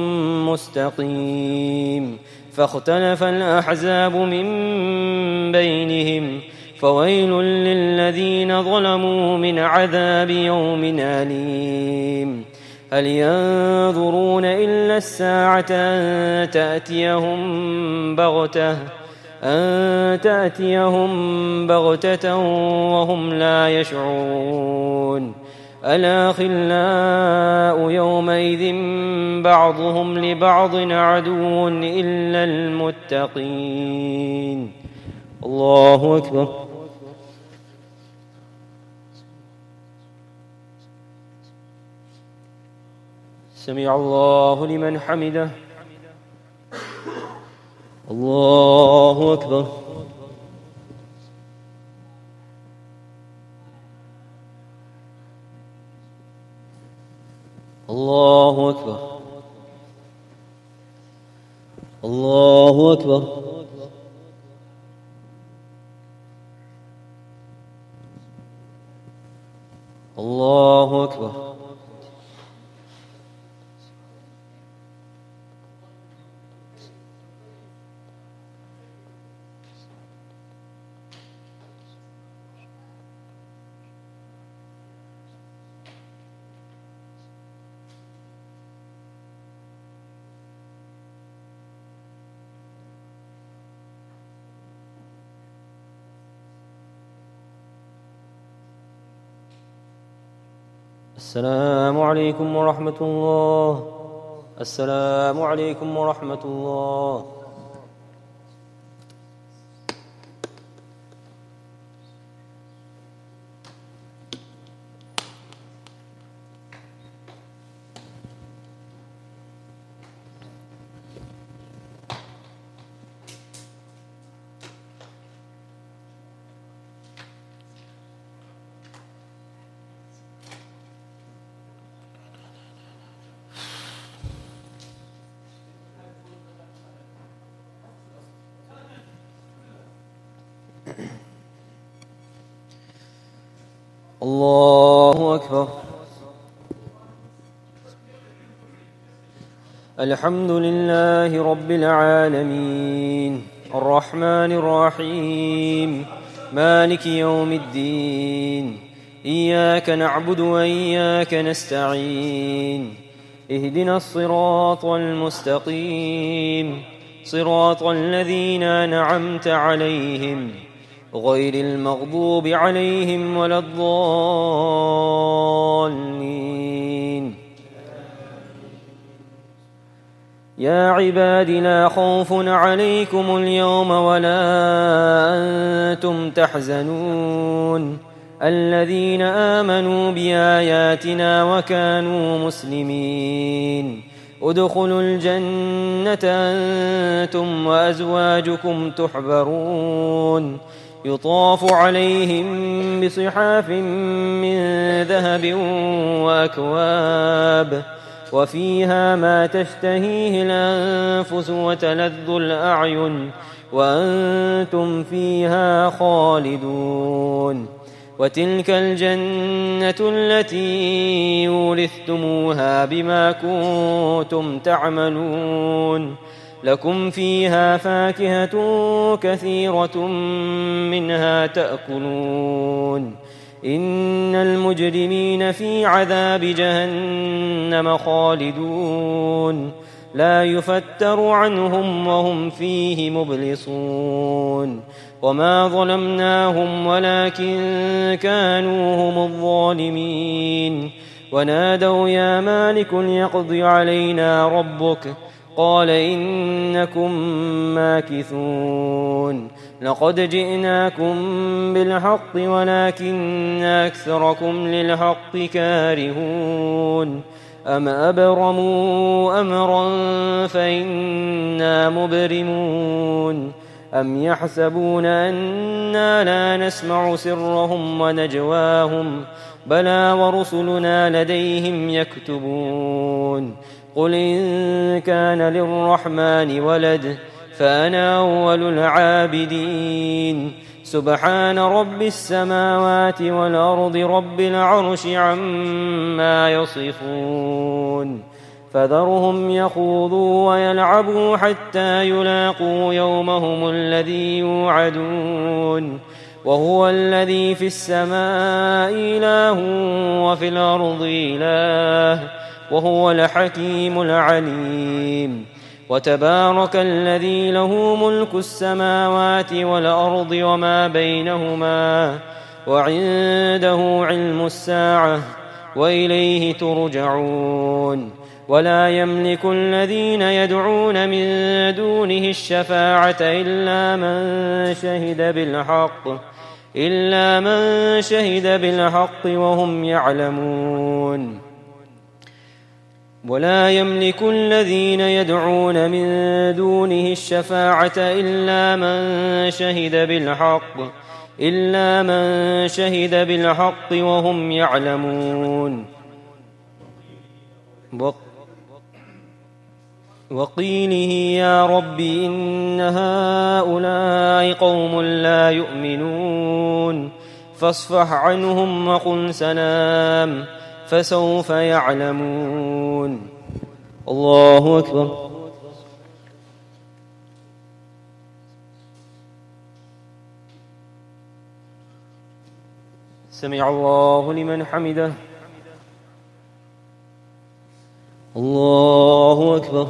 [SPEAKER 6] مستقيم. فاختلف الأحزاب من بينهم فويل للذين ظلموا من عذاب يوم أليم. هل ينظرون إلا الساعة أن تأتيهم بغتة وهم لا يشعرون. الأخلاء يومئذ بعضهم لبعض عدو إلا المتقين. الله أكبر. سمع الله لمن حمده. الله أكبر. الله أكبر. الله أكبر. الله أكبر. السلام عليكم ورحمة الله. السلام عليكم ورحمة الله. الله أكبر. الحمد لله رب العالمين الرحمن الرحيم مالك يوم الدين إياك نعبد وإياك نستعين اهدنا الصراط المستقيم صراط الذين أنعمت عليهم غير المغضوب عليهم ولا الضالين. يا عباد لا خوف عليكم اليوم ولا أنتم تحزنون الذين آمنوا بآياتنا وكانوا مسلمين ادخلوا الجنة أنتم وأزواجكم تحبرون يطاف عليهم بصحاف من ذهب وأكواب وفيها ما تشتهيه الأنفس وتلذ الأعين وأنتم فيها خالدون. وتلك الجنة التي أورثتموها بما كنتم تعملون لكم فيها فاكهة كثيرة منها تأكلون إن المجرمين في عذاب جهنم خالدون لا يفتر عنهم وهم فيه مبلسون. وما ظلمناهم ولكن كانوا هم الظالمين. ونادوا يا مالك ليقض علينا ربك قال إنكم ماكثون لقد جئناكم بالحق ولكن أكثركم للحق كارهون. أم أبرموا أمرا فإنا مبرمون أم يحسبون أنا لا نسمع سرهم ونجواهم بلى ورسلنا لديهم يكتبون. قل إن كان للرحمن ولد فأنا أول العابدين. سبحان رب السماوات والأرض رب العرش عما يصفون. فذرهم يخوضوا ويلعبوا حتى يلاقوا يومهم الذي يوعدون. وهو الذي في السماء إله وفي الأرض إله وهو الحكيم العليم. وتبارك الذي له ملك السماوات والأرض وما بينهما وعنده علم الساعة وإليه ترجعون. ولا يملك الذين يدعون من دونه الشفاعة إلا من شهد بالحق وهم يعلمون. ولا يملك الذين يدعون من دونه الشفاعة إلا من شهد بالحق وهم يعلمون. وقيله يا رب إن هؤلاء قوم لا يؤمنون فاصفح عنهم وقل سلام فسوف يعلمون. الله أكبر. سمع الله لمن حمده. الله أكبر.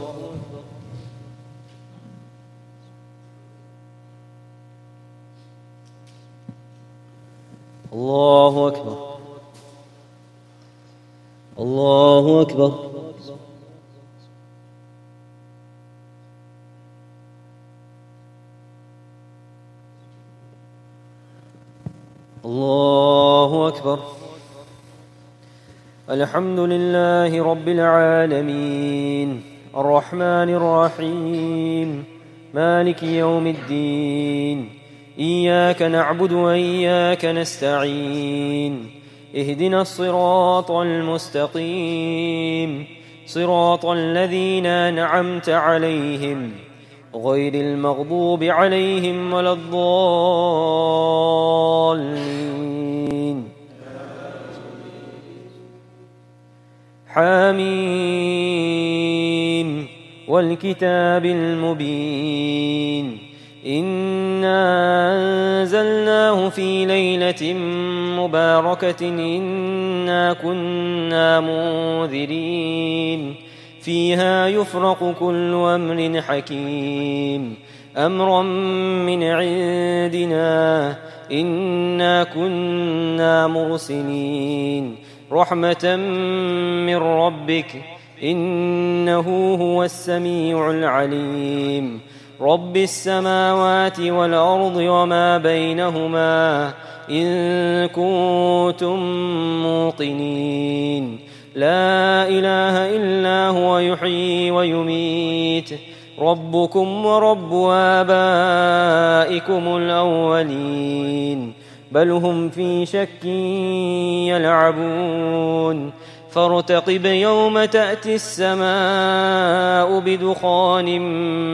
[SPEAKER 6] الله أكبر. الله أكبر. الله أكبر. الحمد لله رب العالمين الرحمن الرحيم مالك يوم الدين إياك نعبد وإياك نستعين اهدنا الصراط المستقيم صراط الذين أنعمت عليهم غير المغضوب عليهم ولا الضالين. حاميم والكتاب المبين إنا أنزلناه في ليلة مباركة إنا كنا منذرين فيها يفرق كل أمر حكيم أمرا من عندنا إنا كنا مرسلين رحمة من ربك إنه هو السميع العليم رب السماوات والأرض وما بينهما إن كنتم موقنين لا إله إلا هو يحيي ويميت ربكم ورب آبائكم الأولين بل هم في شك يلعبون فارتقب يوم تأتي السماء بدخان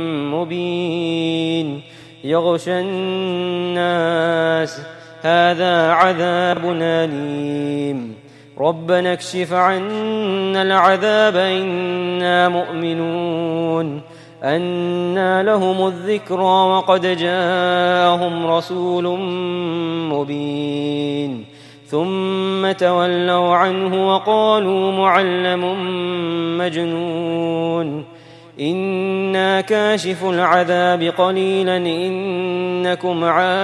[SPEAKER 6] مبين يغشى الناس هذا عذاب أليم ربنا اكشف عنا العذاب إنا مؤمنون أنى لهم الذكرى وقد جاءهم رسول مبين ثم تولوا عنه وقالوا معلم مجنون إنا كاشف العذاب قليلا إنكم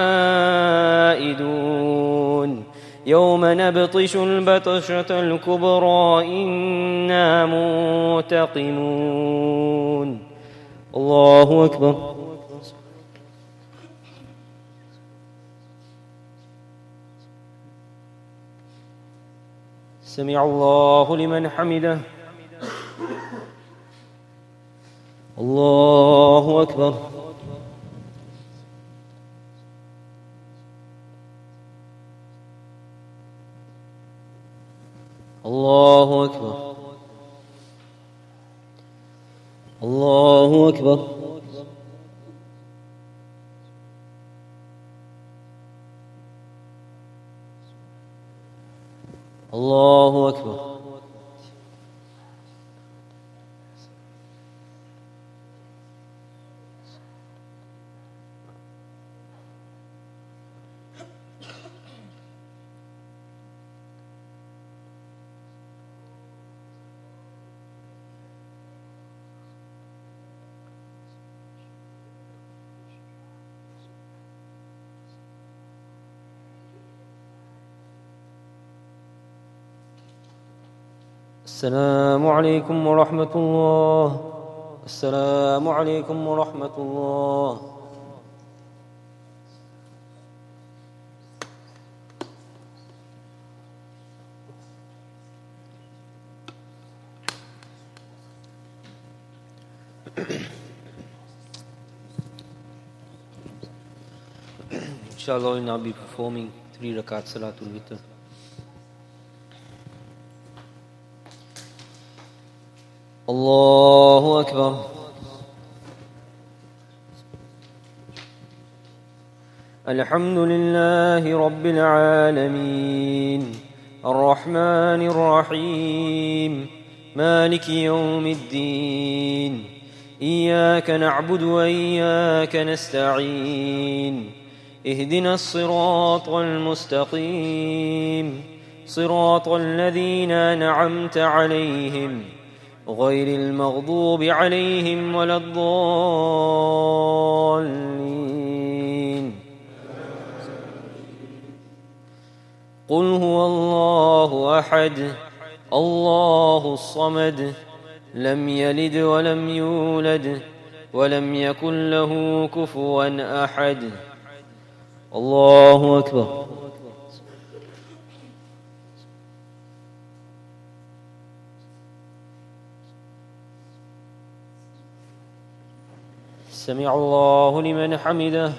[SPEAKER 6] عائدون يوم نبطش البطشة الكبرى إنا منتقمون. الله أكبر. سمع الله لمن حمده. الله أكبر. الله أكبر. الله أكبر. الله أكبر. السلام عليكم ورحمة الله. السلام عليكم ورحمة الله. Inshallah, we will now be performing 3 rakat Salatul Witr. الله أكبر. الحمد لله رب العالمين الرحمن الرحيم مالك يوم الدين إياك نعبد وإياك نستعين اهدنا الصراط المستقيم صراط الذين أنعمت عليهم غير المغضوب عليهم ولا الضالين. قل هو الله أحد الله الصمد لم يلد ولم يولد ولم يكن له كفوا أحد. الله أكبر. سمع الله لمن حمده.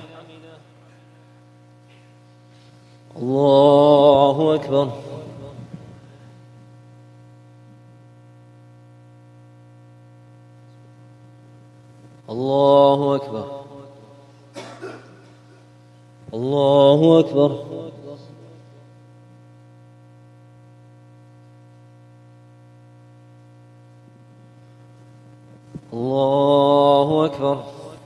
[SPEAKER 6] الله أكبر. الله أكبر. الله أكبر. الله أكبر.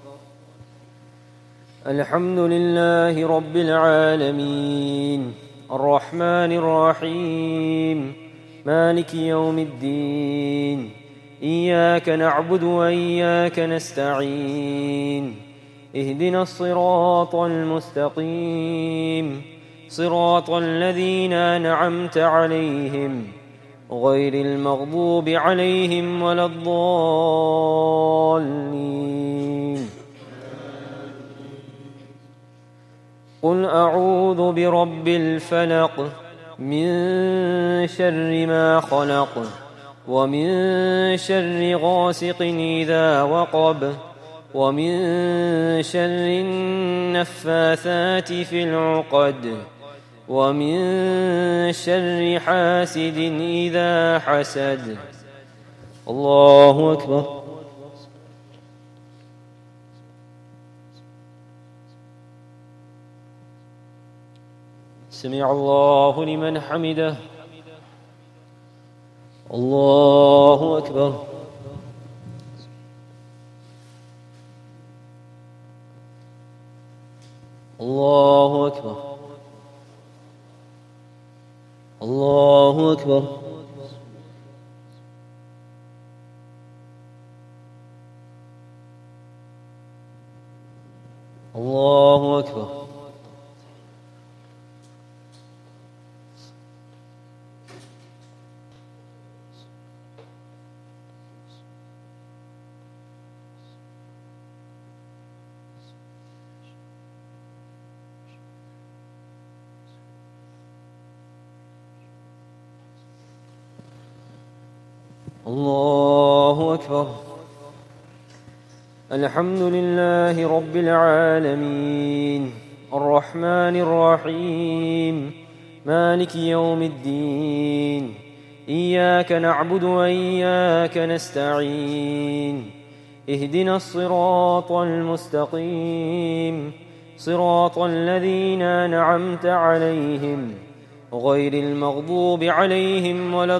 [SPEAKER 6] الحمد لله رب العالمين الرحمن الرحيم مالك يوم الدين إياك نعبد وإياك نستعين اهدنا الصراط المستقيم صراط الذين أنعمت عليهم غير المغضوب عليهم ولا الضالين. قل أعوذ برب الفلق من شر ما خلق ومن شر غاسق إذا وقب ومن شر النفاثات في العقد ومن شر حاسد إذا حسد. الله أكبر. سمع الله لمن حمده. الله أكبر. الله أكبر. الله أكبر. الله أكبر. الله أكبر. الحمد لله رب العالمين الرحمن الرحيم مالك يوم الدين إياك نعبد وإياك نستعين اهدنا الصراط المستقيم صراط الذين أنعمت عليهم غير المغضوب عليهم ولا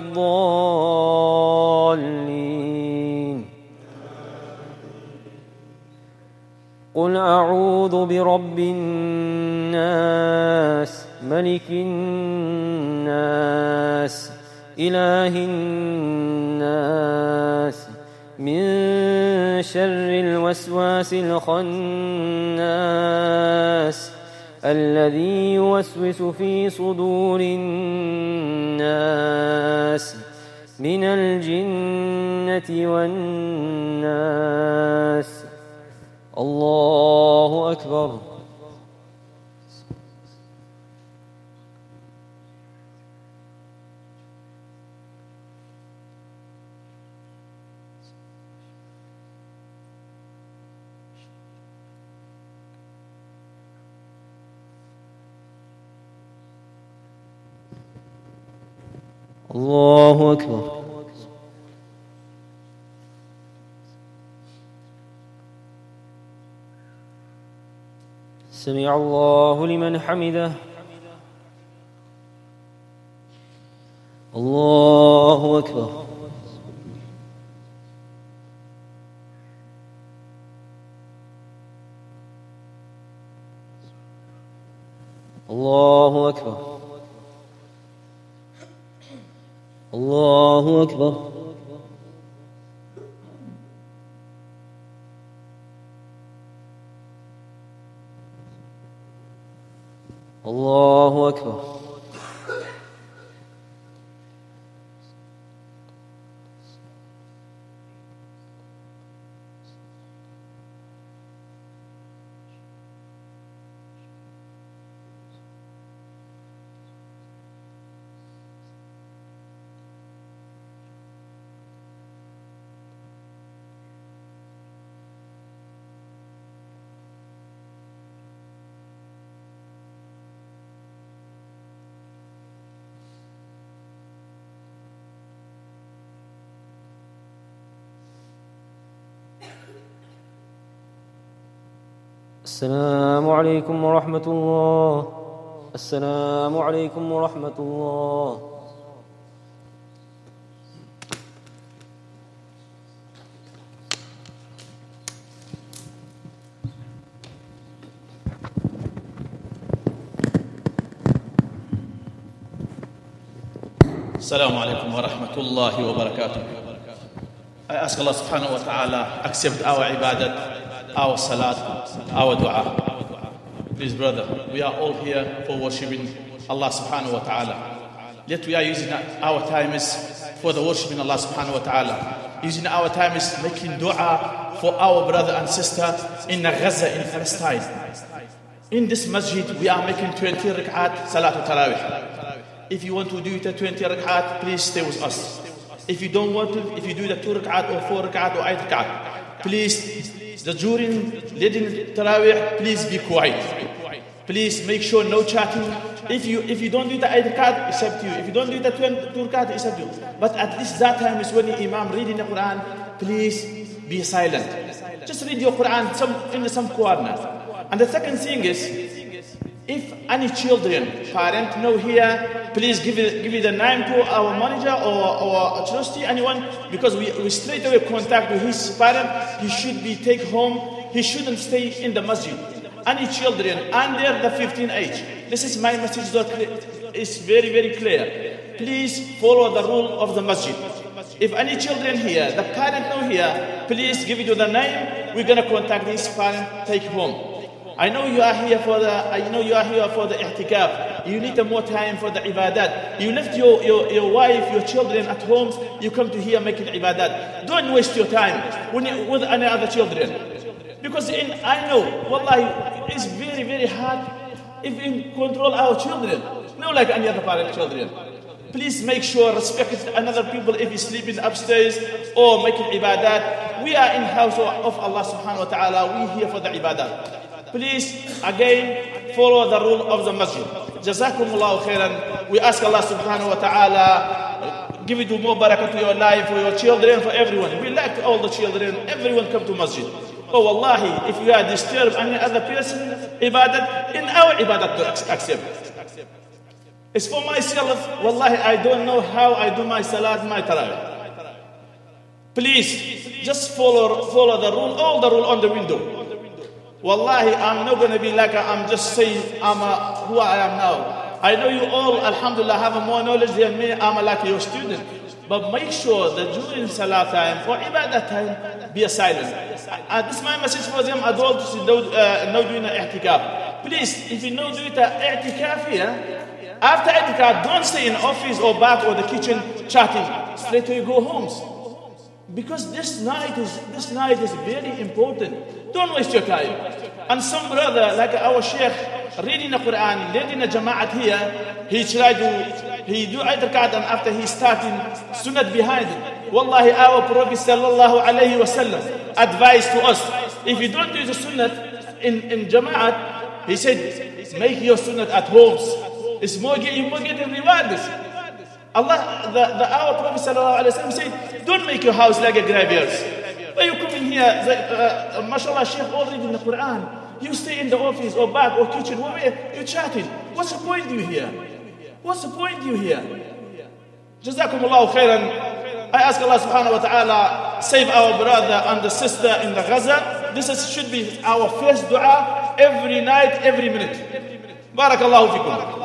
[SPEAKER 6] الضالين. قل أعوذ برب الناس ملك الناس إله الناس من شر الوسواس الخناس الذي يوسوس في صدور الناس من الجنة والناس. الله أكبر. الله أكبر. سمع الله لمن حمده. الله أكبر. الله أكبر. الله أكبر. الله أكبر. السلام عليكم ورحمة الله. السلام عليكم ورحمة الله.
[SPEAKER 7] Assalamu alaikum wa rahmatullahi wa barakatuh. I ask Allah subhanahu wa ta'ala accept our ibadat, our salat, our dua. Please brother, we are all here for worshiping Allah subhanahu wa ta'ala. Yet we are using our time for the worshiping Allah subhanahu wa ta'ala. Using our time is making dua for our brother and sister in Gaza, in Palestine. In this masjid, we are making 20 rak'at salatul tarawih. If you want to do it at 20 rak'at, please stay with us. If you don't want to, if you do the 2 rak'at or 4 rak'at or 8 rak'at, please, during leading tarawih, please be quiet. Please make sure no chatting. If you don't do the 8 rak'at, it's up to you. If you don't do the 2 rak'at, it's up to you. But at least that time is when the Imam reading the Quran, please be silent. Just read your Quran in some corner. And the second thing is, if any children, parent know here, please give it the name to our manager or trustee, anyone, because we straight away contact with his parent. He should be take home. He shouldn't stay in the masjid. Any children under the 15 age. This is my message that is very, very clear. Please follow the rule of the masjid. If any children here, the parent know here, please give it to the name. We're gonna contact his parent, take home. I know you are here for the i'tikaf. You need more time for the ibadat. You left your wife, your children at home. You come to here making ibadat. Don't waste your time with any other children. Because I know, wallahi, it's very, very hard if we control our children. Not like any other parent children. Please make sure, respect another people if he's sleeping upstairs or making ibadat. We are in the house of Allah subhanahu wa ta'ala. We here for the ibadat. Please, again, follow the rule of the masjid. Jazakumullahu khairan. We ask Allah subhanahu wa ta'ala, give you more barakah to your life, for your children, for everyone. We like all the children, everyone come to masjid. Oh, wallahi, if you are disturbed any other person, ibadat, in our ibadat to accept. It's for myself, wallahi, I don't know how I do my salat, my tarawih. Please, just follow the rule, all the rule on the window. Wallahi, I'm not going to be like I'm just saying who I am now. I know you all, alhamdulillah, have more knowledge than me. I'm like your student. But make sure that during salah time or ibadah time, be silent. This is my message for them adults who know doing the i'tikaf. Please, if you know doing the i'tikaf here, after i'tikaf, don't stay in office or back or the kitchen chatting. Straight away go homes. Because this night is very important. Don't waste your time. And some brother, like our sheikh, reading the Quran, leading the Jama'at here, he do 8 rakat and after he starting sunnat behind it. Wallahi, our Prophet sallallahu alayhi wa sallam advised to us, if you don't do the sunnat in Jama'at, he said, make your sunnat at homes. It's more getting rewards. Our Prophet sallallahu alayhi wa sallam said, don't make your house like a graveyard. But you come in here, mashallah, Sheikh already in the Quran. You stay in the office or back or kitchen, wherever you're chatting. What's the point you here? What's the point you here? Jazakumullahu khairan. I ask Allah subhanahu wa ta'ala, save our brother and the sister in the Gaza. This should be our first dua every night, every minute. Barakallahu fikum.